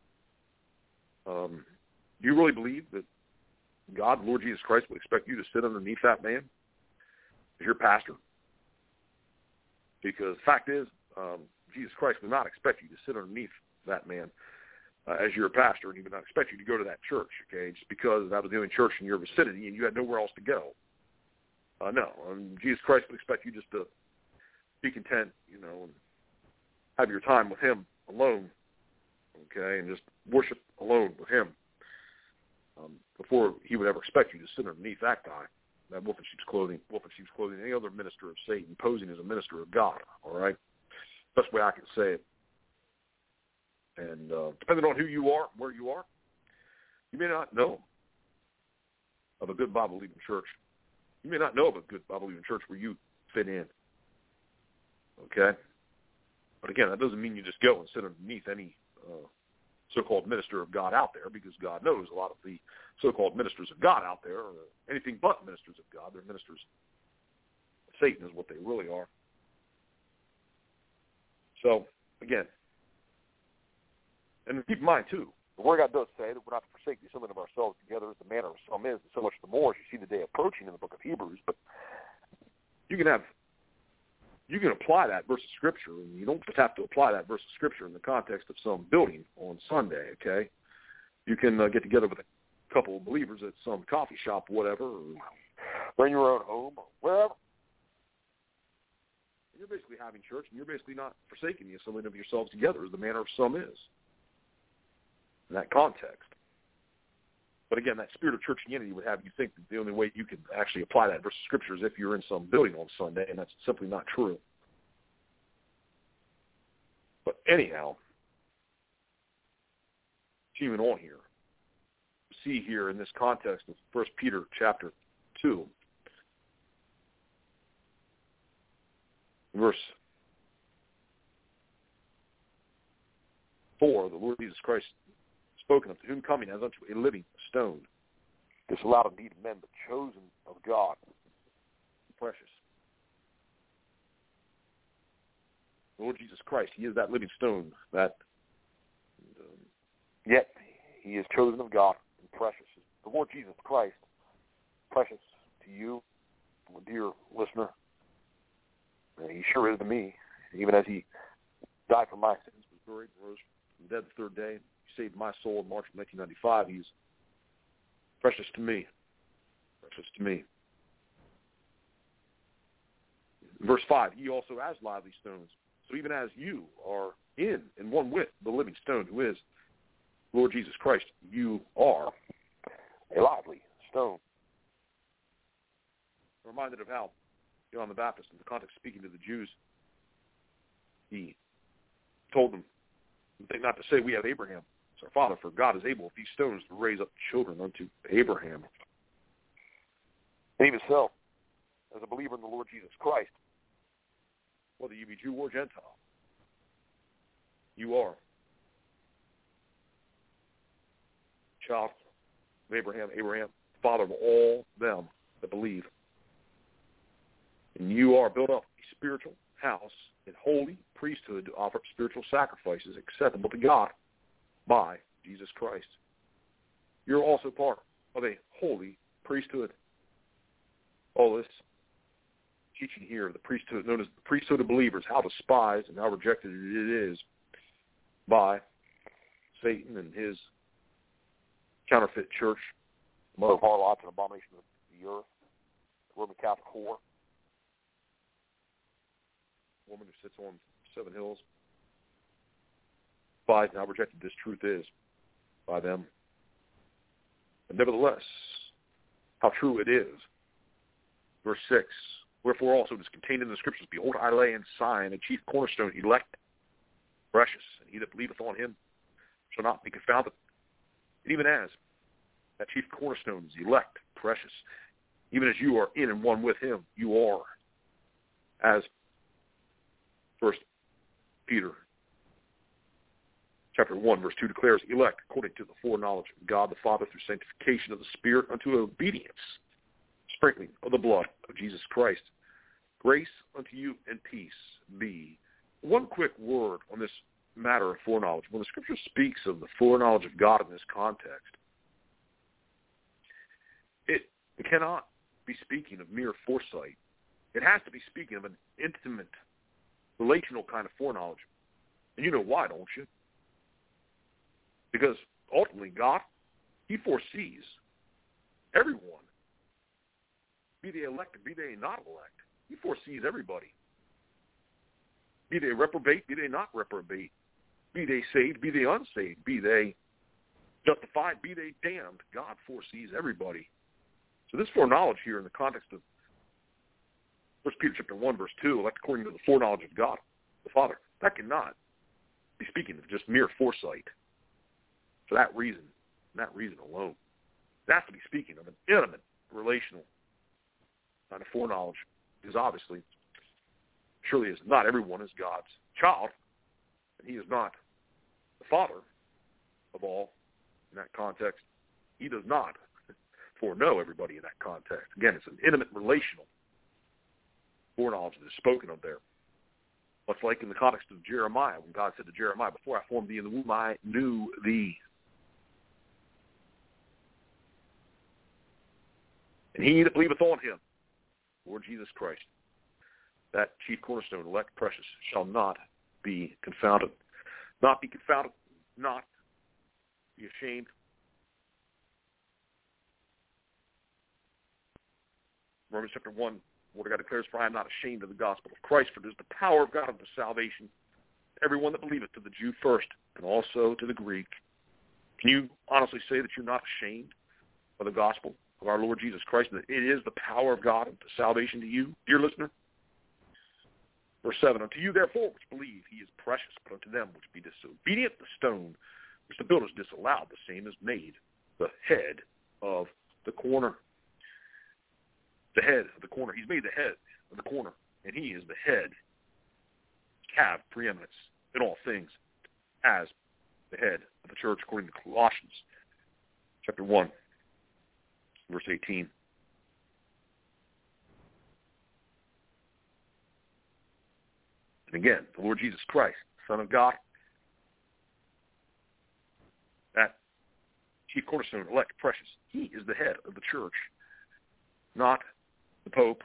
um, do you really believe that God, Lord Jesus Christ, would expect you to sit underneath that man as your pastor? Because the fact is, um, Jesus Christ would not expect you to sit underneath that man uh, as your pastor, and he would not expect you to go to that church, okay, just because that was the only church in your vicinity and you had nowhere else to go. Uh, no, um, Jesus Christ would expect you just to be content, you know, and have your time with him alone, okay, and just worship alone with him um, before he would ever expect you to sit underneath that guy, that wolf in sheep's clothing, wolf in sheep's clothing, any other minister of Satan posing as a minister of God, all right? Best way I can say it. And uh, depending on who you are, where you are, you may not know of a good Bible-believing church. You may not know of a good Bible-believing church where you fit in, okay? But again, that doesn't mean you just go and sit underneath any uh, so-called minister of God out there, because God knows a lot of the so-called ministers of God out there are anything but ministers of God. They're ministers of Satan is what they really are. So, again, and keep in mind, too, the Word of God does say that we're not to forsake the assembling of ourselves together as the manner of some is, and so much the more as you see the day approaching in the book of Hebrews. But you can have, you can apply that verse of Scripture, and you don't just have to apply that verse of Scripture in the context of some building on Sunday, okay? You can uh, get together with a couple of believers at some coffee shop, whatever, or in your own home, or wherever. You're basically having church, and you're basically not forsaking the assembling of yourselves together as the manner of some is. In that context. But again, that spirit of church unity would have you think that the only way you can actually apply that verse of Scripture is if you're in some building on Sunday, and that's simply not true. But anyhow, continuing on here, see here in this context of First Peter chapter two, verse four, the Lord Jesus Christ spoken of, to whom coming as unto a living stone, disallowed indeed of men, but chosen of God, precious. The Lord Jesus Christ, he is that living stone, that um, yet he is chosen of God and precious. The Lord Jesus Christ, precious to you, dear listener, and he sure is to me, even as he died for my sins, was buried, and rose from the dead the third day, saved my soul in March of nineteen ninety-five. He's precious to me. Precious to me. Verse five, ye also as lively stones. So even as you are in and one with the living stone, who is Lord Jesus Christ, you are a lively stone. I'm reminded of how John the Baptist, in the context of speaking to the Jews, he told them, think not to say we have Abraham, our father, for God is able, with these stones, to raise up children unto Abraham. And even so, as a believer in the Lord Jesus Christ, whether you be Jew or Gentile, you are child of Abraham, Abraham, father of all them that believe. And you are built up a spiritual house and holy priesthood to offer spiritual sacrifices acceptable to God by Jesus Christ. You're also part of a holy priesthood. All this teaching here, the priesthood, known as the priesthood of believers, how despised and how rejected it is by Satan and his counterfeit church, mother of harlots and abomination of the earth, the Roman Catholic whore, woman who sits on seven hills, despised and how rejected this truth is by them. But nevertheless, how true it is. Verse six, wherefore also it is contained in the Scriptures, behold, I lay in Zion a chief cornerstone, elect, precious, and he that believeth on him shall not be confounded. And even as that chief cornerstone is elect, precious, even as you are in and one with him, you are, as First Peter chapter one, verse two declares, elect according to the foreknowledge of God the Father through sanctification of the Spirit unto obedience, sprinkling of the blood of Jesus Christ. Grace unto you and peace be. One quick word on this matter of foreknowledge. When the Scripture speaks of the foreknowledge of God in this context, it cannot be speaking of mere foresight. It has to be speaking of an intimate, relational kind of foreknowledge. And you know why, don't you? Because ultimately, God, he foresees everyone, be they elected, be they not elect. He foresees everybody. Be they reprobate, be they not reprobate. Be they saved, be they unsaved. Be they justified, be they damned. God foresees everybody. So this foreknowledge here in the context of First Peter chapter one, verse two, elect according to the foreknowledge of God, the Father, that cannot be speaking of just mere foresight. For that reason, and that reason alone, it has to be speaking of an intimate, relational kind of foreknowledge, because obviously, surely is not everyone is God's child, and he is not the Father of all in that context. He does not foreknow everybody in that context. Again, it's an intimate, relational foreknowledge that is spoken of there. Much like in the context of Jeremiah, when God said to Jeremiah, before I formed thee in the womb, I knew thee. And he that believeth on him, Lord Jesus Christ, that chief cornerstone, elect, precious, shall not be confounded. Not be confounded, not be ashamed. Romans chapter one, the Word of God declares, for I am not ashamed of the gospel of Christ, for it is the power of God unto salvation, everyone that believeth, to the Jew first, and also to the Greek. Can you honestly say that you're not ashamed of the gospel of our Lord Jesus Christ, and that it is the power of God unto salvation to you, dear listener? Verse seven, unto you therefore which believe he is precious, but unto them which be disobedient, the stone which the builders disallowed, the same is made the head of the corner. The head of the corner. He's made the head of the corner, and he is the head. Have preeminence in all things as the head of the church, according to Colossians chapter one, verse eighteen. And again, the Lord Jesus Christ, Son of God, that chief cornerstone, elect, precious, he is the head of the church, not the Pope.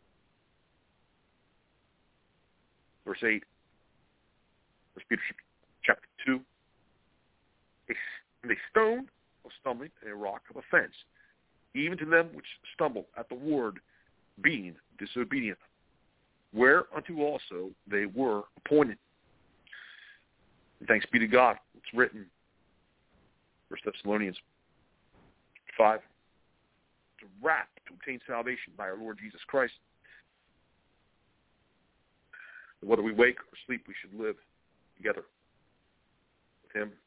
Verse eight, First Peter chapter two, and a stone of stumbling and a rock of offense, even to them which stumble at the word, being disobedient, whereunto also they were appointed. And thanks be to God, it's written, First Thessalonians five, to wrath to obtain salvation by our Lord Jesus Christ. Whether we wake or sleep, we should live together with him.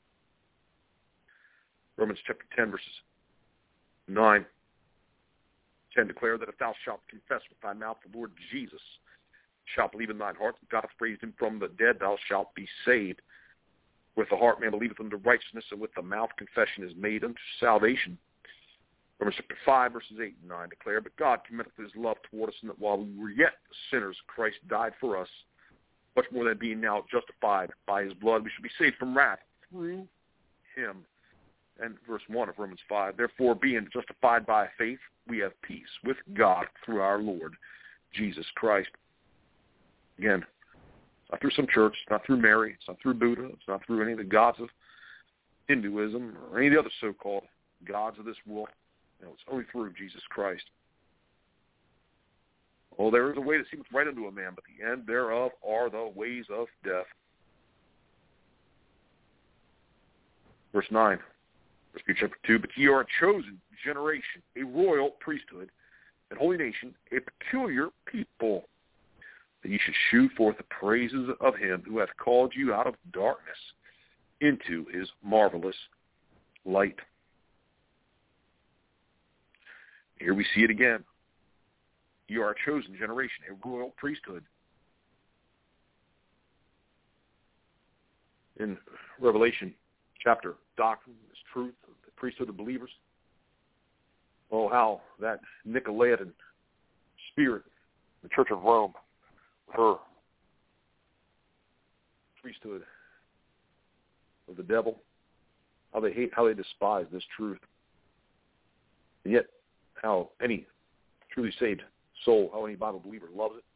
Romans chapter ten, verses nine, ten declare that if thou shalt confess with thy mouth the Lord Jesus, shalt believe in thine heart that God hath raised him from the dead, thou shalt be saved. With the heart man believeth unto righteousness, and with the mouth confession is made unto salvation. Romans chapter five, verses eight and nine declare, but God committeth his love toward us, and that while we were yet sinners, Christ died for us. Much more than being now justified by his blood, we should be saved from wrath through him. And verse one of Romans five, therefore, being justified by faith, we have peace with God through our Lord Jesus Christ. Again, it's not through some church, it's not through Mary, it's not through Buddha, it's not through any of the gods of Hinduism or any of the other so-called gods of this world. No, it's only through Jesus Christ. Oh, there is a way that seemeth right unto a man, but the end thereof are the ways of death. Verse nine, First Peter chapter two, but ye are a chosen generation, a royal priesthood, a holy nation, a peculiar people, that ye should shew forth the praises of him who hath called you out of darkness into his marvelous light. Here we see it again. You are a chosen generation, a royal priesthood. In Revelation chapter, doctrine is truth, the priesthood of believers. Oh, how that Nicolaitan spirit, the Church of Rome, her priesthood of the devil, how they hate, how they despise this truth. And yet, how any truly saved soul, how any Bible believer loves it.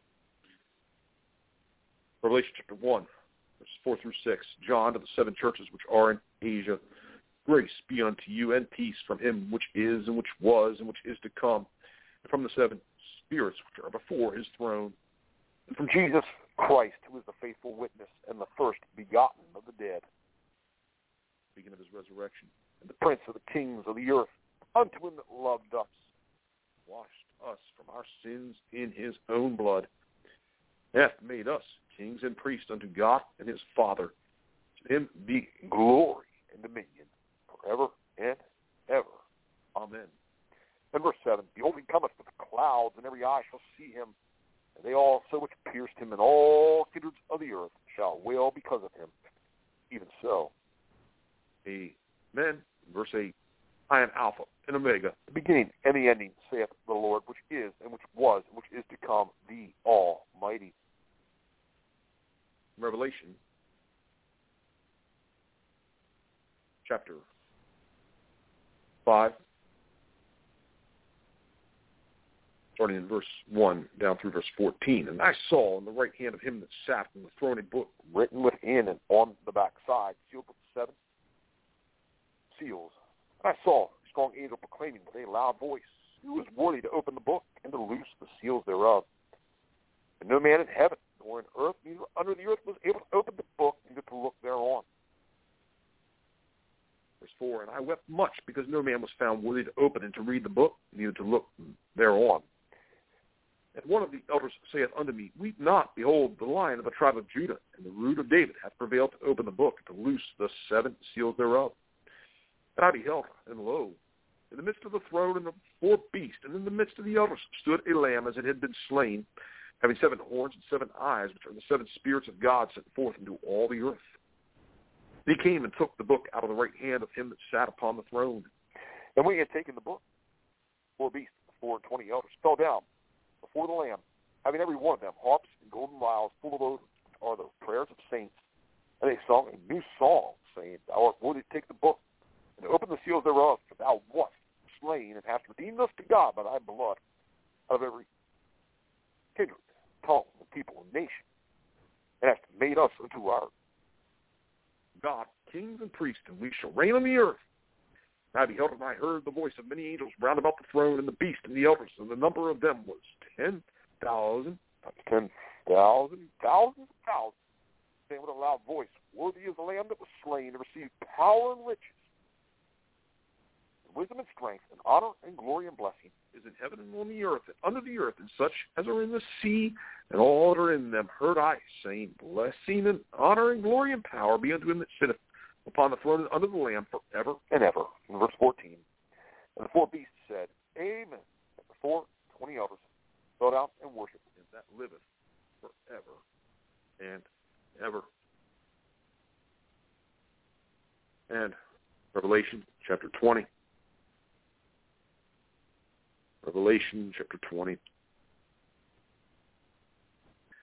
Revelation chapter one, verses four through six. John, to the seven churches which are in Asia, grace be unto you and peace from him which is and which was and which is to come, and from the seven spirits which are before his throne, and from Jesus Christ, who is the faithful witness and the first begotten of the dead, speaking of his resurrection, and the prince of the kings of the earth, unto him that loved us, washed us from our sins in his own blood, hath made us kings and priests unto God and his Father. To him be glory and dominion forever and ever. Amen. And verse seven, behold, he cometh with clouds, and every eye shall see him, and they also which pierced him, and all kindreds of the earth shall wail because of him. Even so. Amen. Verse eight, I am Alpha and Omega, the beginning and the ending, saith the Lord, which is, and which was, and which is to come, the Almighty. Revelation chapter five, starting in verse one down through verse fourteen. And I saw in the right hand of him that sat on the throne a book written within and on the backside, sealed with seven seals. And I saw a strong angel proclaiming with a loud voice, who is worthy to open the book and to loose the seals thereof. And no man in heaven, nor in earth, neither under the earth, was able to open the book, neither to look thereon. Verse four, and I wept much, because no man was found worthy to open and to read the book, neither to look thereon. And one of the elders saith unto me, weep not, behold, the Lion of the tribe of Judah, and the root of David, hath prevailed to open the book, and to loose the seven seals thereof. And I beheld, and lo, in the midst of the throne and the four beasts, and in the midst of the elders, stood a lamb as it had been slain, having seven horns and seven eyes, which are the seven spirits of God sent forth into all the earth. He came and took the book out of the right hand of him that sat upon the throne. And when he had taken the book, four beasts, four and twenty elders, fell down before the Lamb, having every one of them harps and golden vials full of odors, which are the prayers of saints. And they sung a new song, saying, Thou art worthy to take the book, and to open the seals thereof, for thou wast slain, and hast redeemed us to God by thy blood, out of every kindred, tongue, and people, and nation, and hast made us unto our God kings and priests, and we shall reign on the earth. And I beheld, and I heard the voice of many angels round about the throne, and the beast, and the elders, and the number of them was ten thousand, ten thousand, thousands of thousands, saying with a loud voice, Worthy is the Lamb that was slain to receive power and riches, and wisdom and strength, and honor and glory and blessing, is in heaven and on the earth, and under the earth, and such as are in the sea, and all that are in them, heard I, saying, Blessing and honor and glory and power be unto him that sitteth upon the throne and under the Lamb forever and ever. In verse fourteen, and the four beasts said, Amen. And the four twenty elders fell down and worshipped him that liveth forever and ever. And Revelation chapter twenty. Revelation chapter twenty,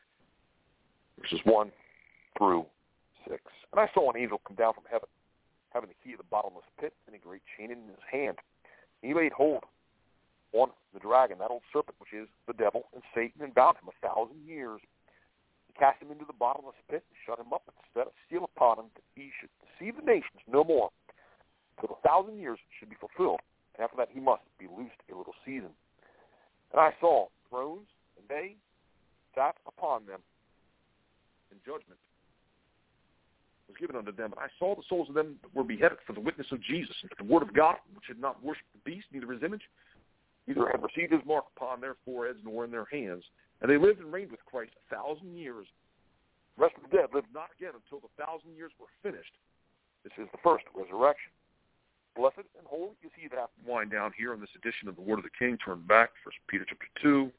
verses one through six. And I saw an angel come down from heaven, having the key of the bottomless pit and a great chain in his hand. He laid hold on the dragon, that old serpent, which is the devil and Satan, and bound him a thousand years. He cast him into the bottomless pit and shut him up and set a seal upon him that he should deceive the nations no more, till the thousand years should be fulfilled. And after that he must be loosed a little season. And I saw thrones, and they sat upon them, and judgment was given unto them. And I saw the souls of them that were beheaded for the witness of Jesus, and for the word of God, which had not worshipped the beast, neither his image, neither had received his mark upon their foreheads nor in their hands. And they lived and reigned with Christ a thousand years. The rest of the dead lived not again until the thousand years were finished. This is the first resurrection. Blessed and holy is he that wind down here in this edition of the Word of the King. Turn back, First Peter chapter two.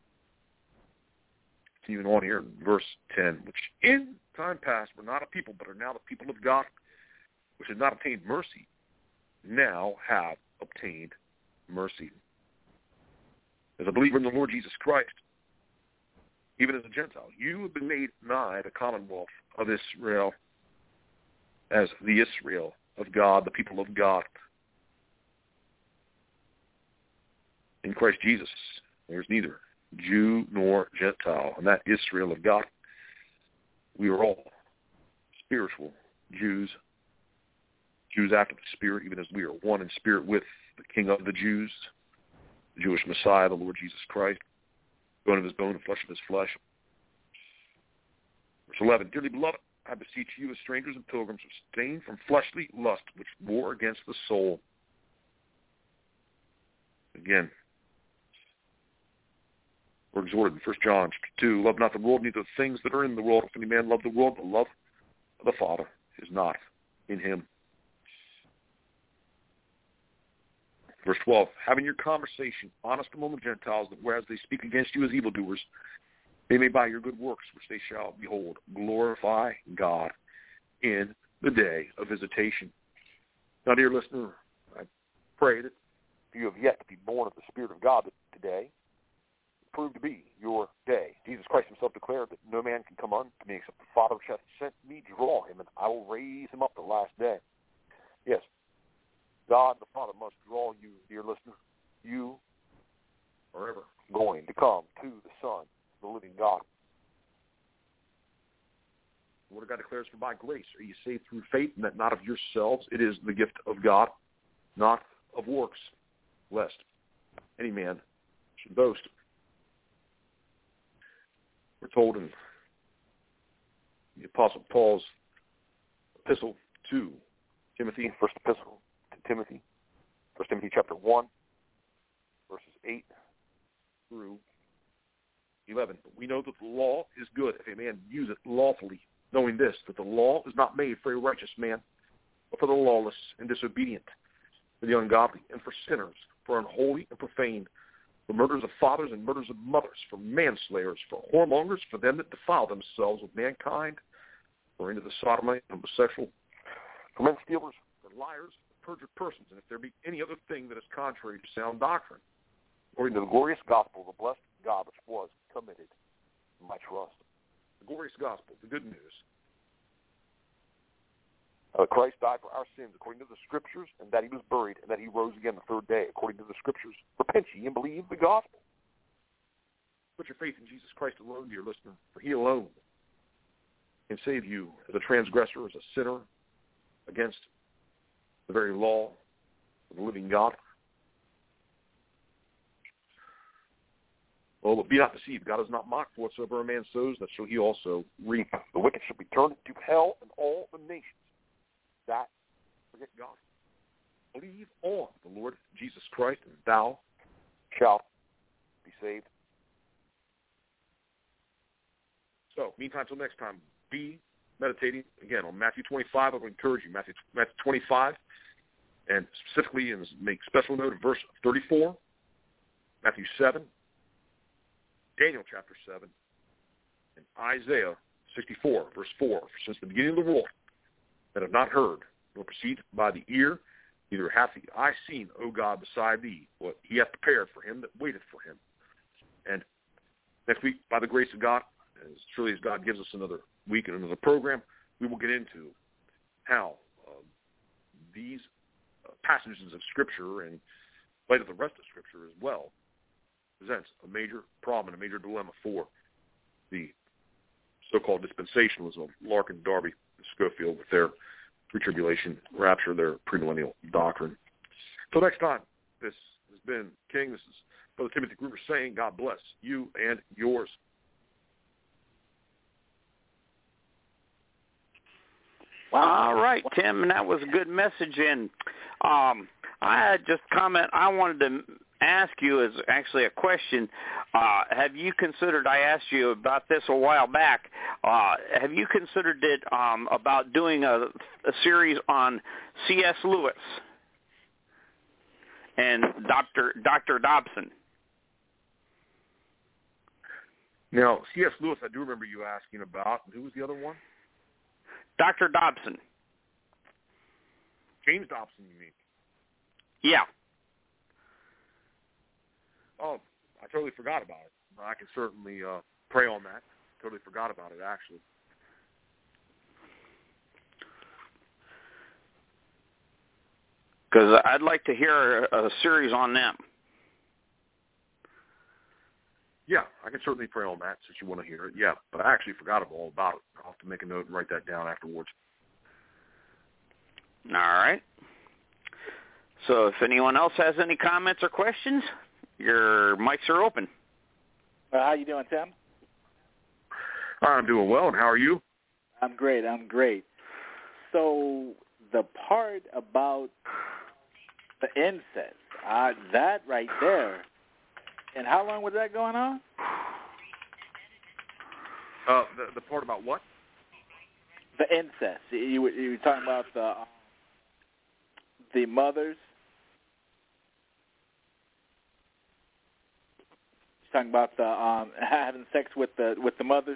It's even on here in verse ten, which in time past were not a people, but are now the people of God, which had not obtained mercy, now have obtained mercy. As a believer in the Lord Jesus Christ, even as a Gentile, you have been made nigh the commonwealth of Israel, as the Israel of God, the people of God. In Christ Jesus, there's neither Jew nor Gentile, and that Israel of God. We are all spiritual Jews, Jews after the Spirit, even as we are one in spirit with the King of the Jews, the Jewish Messiah, the Lord Jesus Christ, bone of his bone and flesh of his flesh. Verse eleven, dearly beloved, I beseech you as strangers and pilgrims, abstain from fleshly lust which war against the soul. Again, we're exhorted in First John two, love not the world, neither the things that are in the world. If any man love the world, the love of the Father is not in him. Verse twelve, having your conversation honest among the Gentiles, that whereas they speak against you as evildoers, they may by your good works, which they shall behold, glorify God in the day of visitation. Now, dear listener, I pray that if you have yet to be born of the Spirit of God, that today prove to be your day. Jesus Christ himself declared that no man can come unto me except the Father which hath sent me draw him, and I will raise him up the last day. Yes, God the Father must draw you, dear listener. You are ever going to come to the Son, the living God. The Word of God declares, for by grace are you saved through faith, and that not of yourselves. It is the gift of God, not of works, lest any man should boast. We're told in the Apostle Paul's epistle to Timothy, first epistle to Timothy, First Timothy chapter one, verses eight through eleven. But we know that the law is good if a man use it lawfully, knowing this, that the law is not made for a righteous man, but for the lawless and disobedient, for the ungodly, and for sinners, for unholy and profane, for murderers of fathers and murderers of mothers, for manslayers, for whoremongers, for them that defile themselves with mankind, for into the sodomite and homosexual, for men stealers, for liars, for perjured persons, and if there be any other thing that is contrary to sound doctrine, according to the glorious gospel of the blessed God which was committed in my trust. The glorious gospel, the good news. Uh, Christ died for our sins according to the Scriptures, and that he was buried, and that he rose again the third day according to the Scriptures. Repent ye and believe the gospel. Put your faith in Jesus Christ alone, dear listener, for he alone can save you as a transgressor, as a sinner, against the very law of the living God. Oh, but be not deceived. God is not mocked. For whatsoever a man sows, that shall he also reap. The wicked shall be turned into hell, and all the nations that forget God. Believe on the Lord Jesus Christ, and thou shalt be saved. So, meantime, till next time, be meditating, again, on Matthew twenty-five. I would encourage you, Matthew, Matthew twenty-five, and specifically, and make special note of verse thirty-four, Matthew seven, Daniel chapter seven, and Isaiah sixty-four, verse four. For since the beginning of the world, that have not heard, nor perceived by the ear, neither hath the eye seen, O God, beside thee, what he hath prepared for him that waiteth for him. And next week, by the grace of God, as surely as God gives us another week and another program, we will get into how uh, these uh, passages of Scripture and in light of the rest of Scripture as well, presents a major problem and a major dilemma for the so-called dispensationalism of Larkin, Darby, and Scofield with their pre-tribulation rapture, their premillennial doctrine. Until next time, this has been King. This is Brother Timothy Gruber saying, God bless you and yours. All right, Tim, and that was a good message. And um, I had just comment I wanted to ask you is actually a question. Uh, have you considered, I asked you about this a while back, uh, have you considered it um, about doing a, a series on C S Lewis and Doctor Doctor Dobson? Now, C S Lewis, I do remember you asking about. Who was the other one? Doctor Dobson. James Dobson, you mean? Yeah. Oh, I totally forgot about it. I can certainly uh, pray on that. Totally forgot about it, actually. Because I'd like to hear a, a series on them. Yeah, I can certainly pray on that since you want to hear it. Yeah, but I actually forgot all about it. I'll have to make a note and write that down afterwards. All right. So if anyone else has any comments or questions, your mics are open. Uh, how you doing, Tim? I'm doing well, and how are you? I'm great. I'm great. So the part about the incest, uh, that right there, and how long was that going on? Uh, the, the part about what? The incest. You were, you were talking about the um, the mothers. You're talking about the um, having sex with the with the mothers.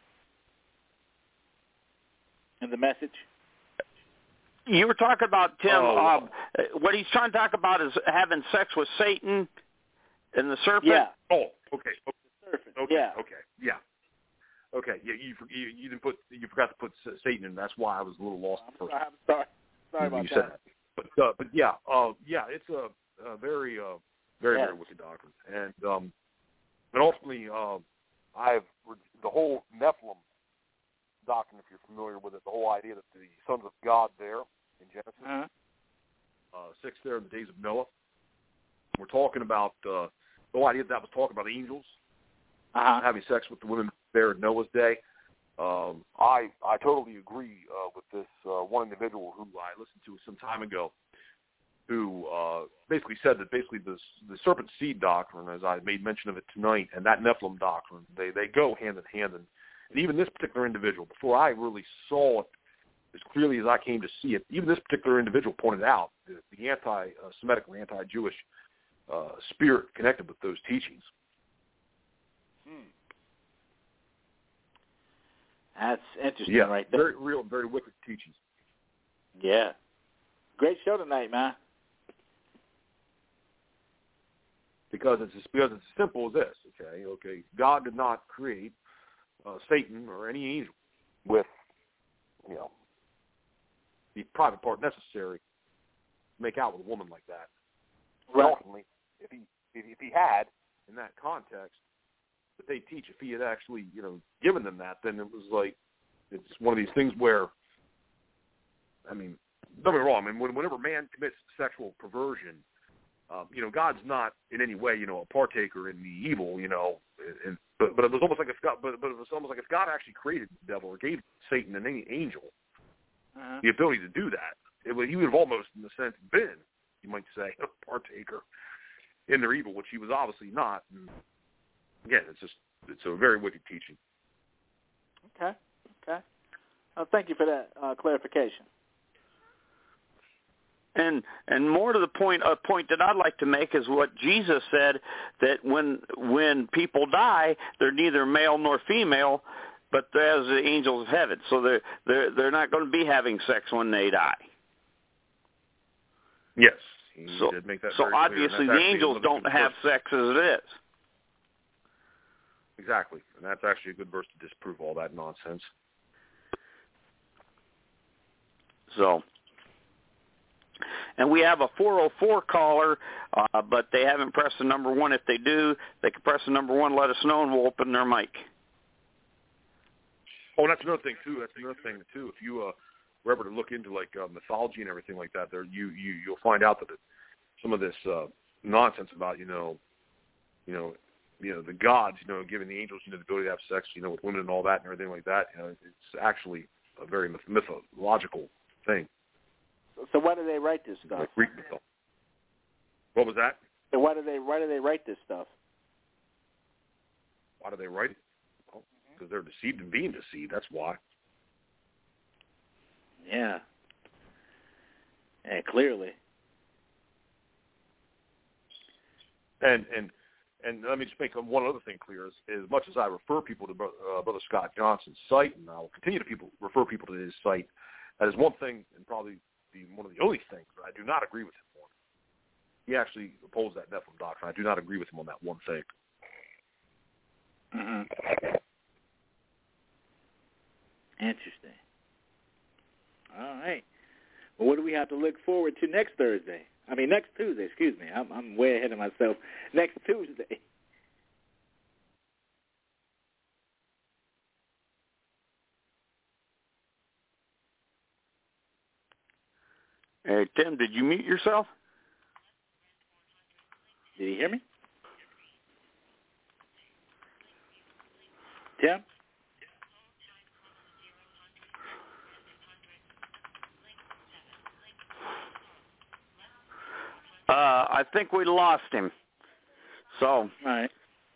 And the message. You were talking about, Tim, oh. um, what he's trying to talk about is having sex with Satan and the serpent. Yeah. Oh, okay. Okay. The serpent. Okay. Yeah. Okay. Yeah. Okay. Yeah. You, you you didn't put you forgot to put Satan in. That's why I was a little lost at first. I'm sorry. Sorry about you that. Said that. But uh, but yeah. Uh, yeah. It's a, a very uh, very yes. very wicked doctrine, and um, and ultimately uh, I've the whole Nephilim doctrine, if you're familiar with it, the whole idea that the sons of God there in Genesis, uh-huh. uh, six there in the days of Noah. We're talking about uh, the whole idea that, that was talking about angels Uh-huh. having sex with the women there in Noah's day. Um, I I totally agree uh, with this uh, one individual who I listened to some time ago, who uh, basically said that basically the the serpent seed doctrine, as I made mention of it tonight, and that Nephilim doctrine, they they go hand in hand. And, and even this particular individual, before I really saw it as clearly as I came to see it, even this particular individual pointed out the, the anti-Semitic or anti-Jewish uh, spirit connected with those teachings. Hmm. That's interesting, Yeah, right there. very real, very wicked teachings. Yeah. Great show tonight, man. Because it's just, because it's as simple as this. Okay, okay. God did not create uh, Satan or any angel with, you know, the private part necessary to make out with a woman like that. Right. Ultimately, if he if, if he had, in that context, that they teach, if he had actually, you know, given them that, then it was like, it's one of these things where, I mean, don't get me wrong, I mean, whenever man commits sexual perversion, um, you know, God's not in any way, you know, a partaker in the evil, you know, and, but, but it was almost like if God, but, but it was almost like if God actually created the devil or gave Satan and any angel Uh-huh. the ability to do that, it would, he would have almost, in a sense, been, you might say, a partaker in their evil, which he was obviously not. And again, it's just, it's a very wicked teaching. Okay. Okay. Uh, thank you for that uh, clarification. And and more to the point, a point that I'd like to make is what Jesus said, that when when people die, they're neither male nor female, but they're as the angels of heaven. So they're they're they're not going to be having sex when they die. Yes, he so, did make that so very clear, obviously the angels don't have verse. sex as it is. Exactly, and that's actually a good verse to disprove all that nonsense. So, And we have a four oh four caller, uh, but they haven't pressed the number one. If they do, they can press the number one, let us know, and we'll open their mic. Oh, and that's another thing, too. That's another thing, too. If you uh, were ever to look into, like, uh, mythology and everything like that, there you, you, you'll find out that it, some of this uh, nonsense about, you know, you know, you know, the gods, you know, giving the angels, you know, the ability to have sex, you know, with women and all that and everything like that, you know, it's actually a very myth- mythological thing. So why do they write this stuff? Like Greek myth. What was that? So why do they why do they write this stuff? Why do they write it? Well, because they're deceived and being deceived. That's why. Yeah. And clearly. And and and let me just make one other thing clear: as, as much as I refer people to uh, Brother Scott Johnson's site, and I will continue to people refer people to his site, that is one thing, and probably the, one of the only things that I do not agree with him on. He actually opposed that Nephilim doctrine. I do not agree with him on that one thing. Mm-hmm. Interesting. All right. Well, what do we have to look forward to next Thursday? I mean, next Tuesday, excuse me. I'm, I'm way ahead of myself. Next Tuesday. Hey, Tim, did you mute yourself? Did you hear me? Tim? Uh, I think we lost him. So, All right.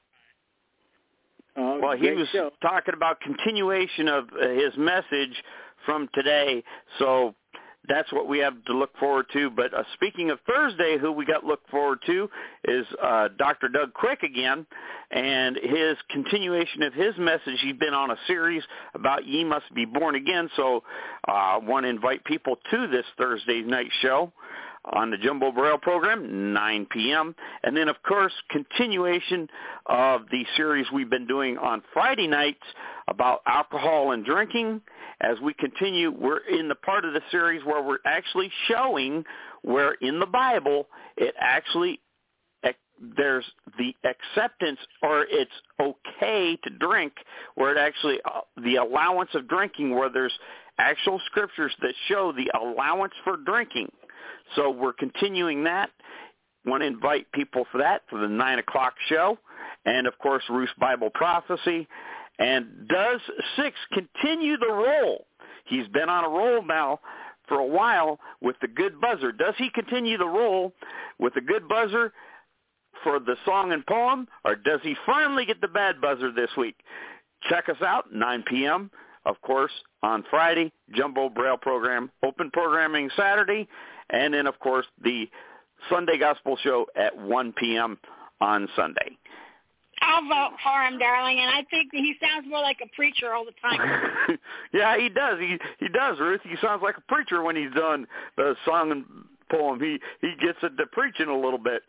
Oh, well, he great was show. talking about continuation of uh, his message from today. So that's what we have to look forward to. But uh, speaking of Thursday, who we got to look forward to is uh, Doctor Doug Quick again, and his continuation of his message. He's been on a series about Ye Must Be Born Again. So uh, I want to invite people to this Thursday night show on the Jumbo Braille program, nine p.m. And then, of course, continuation of the series we've been doing on Friday nights about alcohol and drinking. As we continue, we're in the part of the series where we're actually showing where in the Bible it actually there's the acceptance, or it's okay to drink, where it actually uh, the allowance of drinking, where there's actual scriptures that show the allowance for drinking. So we're continuing that. Want to invite people for that, for the nine o'clock show. And, of course, Ruth's Bible Prophecy. And does Six continue the roll? He's been on a roll now for a while with the Good Buzzer. Does he continue the roll with the Good Buzzer for the song and poem, or does he finally get the Bad Buzzer this week? Check us out, nine p.m., of course, on Friday, Jumbo Braille program, open programming Saturday, and then, of course, the Sunday Gospel Show at one p.m. on Sunday. I'll vote for him, darling, and I think he sounds more like a preacher all the time. Yeah, he does. He he does, Ruth. He sounds like a preacher when he's done the song and poem. He he gets into preaching a little bit.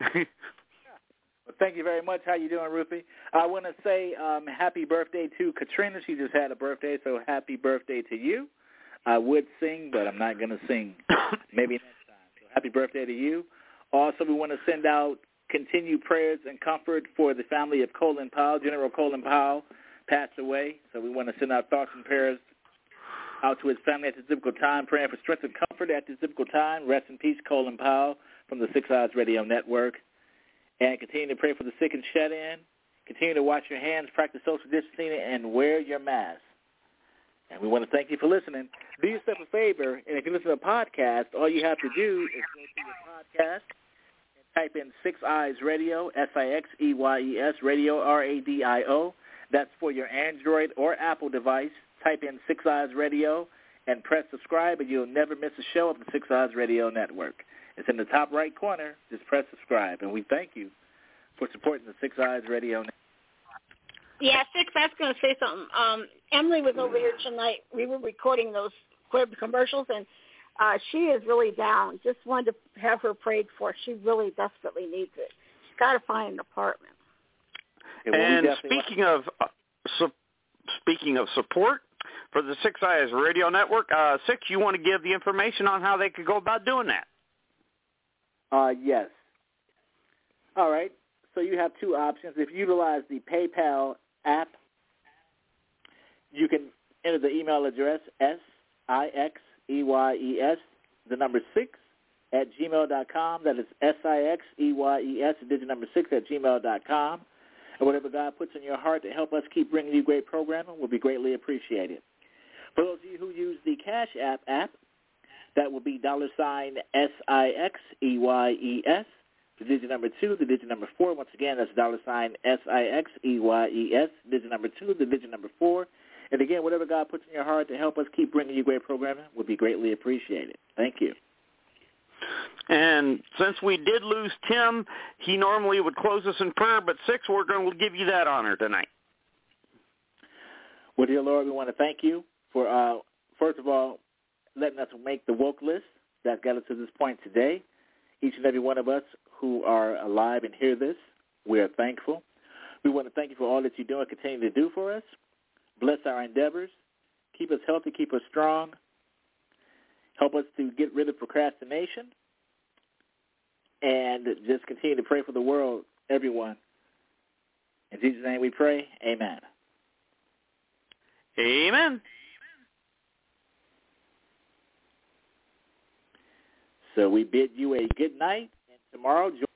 Well, thank you very much. How you doing, Ruthie? I want to say um, happy birthday to Katrina. She just had a birthday, so happy birthday to you. I would sing, but I'm not going to sing. Maybe next time. So happy birthday to you. Also, we want to send out continued prayers and comfort for the family of Colin Powell. General Colin Powell passed away, so we want to send our thoughts and prayers out to his family at this difficult time, praying for strength and comfort at this difficult time. Rest in peace, Colin Powell from the Six Eyes Radio Network. And continue to pray for the sick and shut-in. Continue to wash your hands, practice social distancing, and wear your mask. And we want to thank you for listening. Do yourself a favor, and if you listen to a podcast, all you have to do is go to your podcast and type in Six Eyes Radio, S I X E Y E S, Radio, R A D I O. That's for your Android or Apple device. Type in Six Eyes Radio and press subscribe, and you'll never miss a show of the Six Eyes Radio Network. It's in the top right corner. Just press subscribe, and we thank you for supporting the Six Eyes Radio Network. Yeah, Six, I was going to say something. Um, Emily was over here tonight. We were recording those Quib commercials, and uh, she is really down. Just wanted to have her prayed for. She really desperately needs it. She's got to find an apartment. Okay, well, and we speaking of uh, su- speaking of support for the Six Eyes Radio Network, uh, Six, you want to give the information on how they could go about doing that? Uh, yes. All right. So you have two options. If you utilize the PayPal app, you can enter the email address S I X E Y E S, the number six, at gmail dot com. That is S I X E Y E S, the digit number six, at gmail dot com. And whatever God puts in your heart to help us keep bringing you great programming will be greatly appreciated. For those of you who use the Cash App app, that will be dollar sign S I X E Y E S, the digit number two, the digit number four. Once again, that's dollar sign S I X E Y E S, digit number two, the digit number four. And again, whatever God puts in your heart to help us keep bringing you great programming would be greatly appreciated. Thank you. And since we did lose Tim, he normally would close us in prayer, but Six, we're going to give you that honor tonight. Well, dear Lord, we want to thank you for, uh, first of all, letting us make the woke list that got us to this point today. Each and every one of us who are alive and hear this, we are thankful. We want to thank you for all that you do and continue to do for us. Bless our endeavors. Keep us healthy. Keep us strong. Help us to get rid of procrastination. And just continue to pray for the world, everyone. In Jesus' name we pray. Amen. Amen. So we bid you a good night, and tomorrow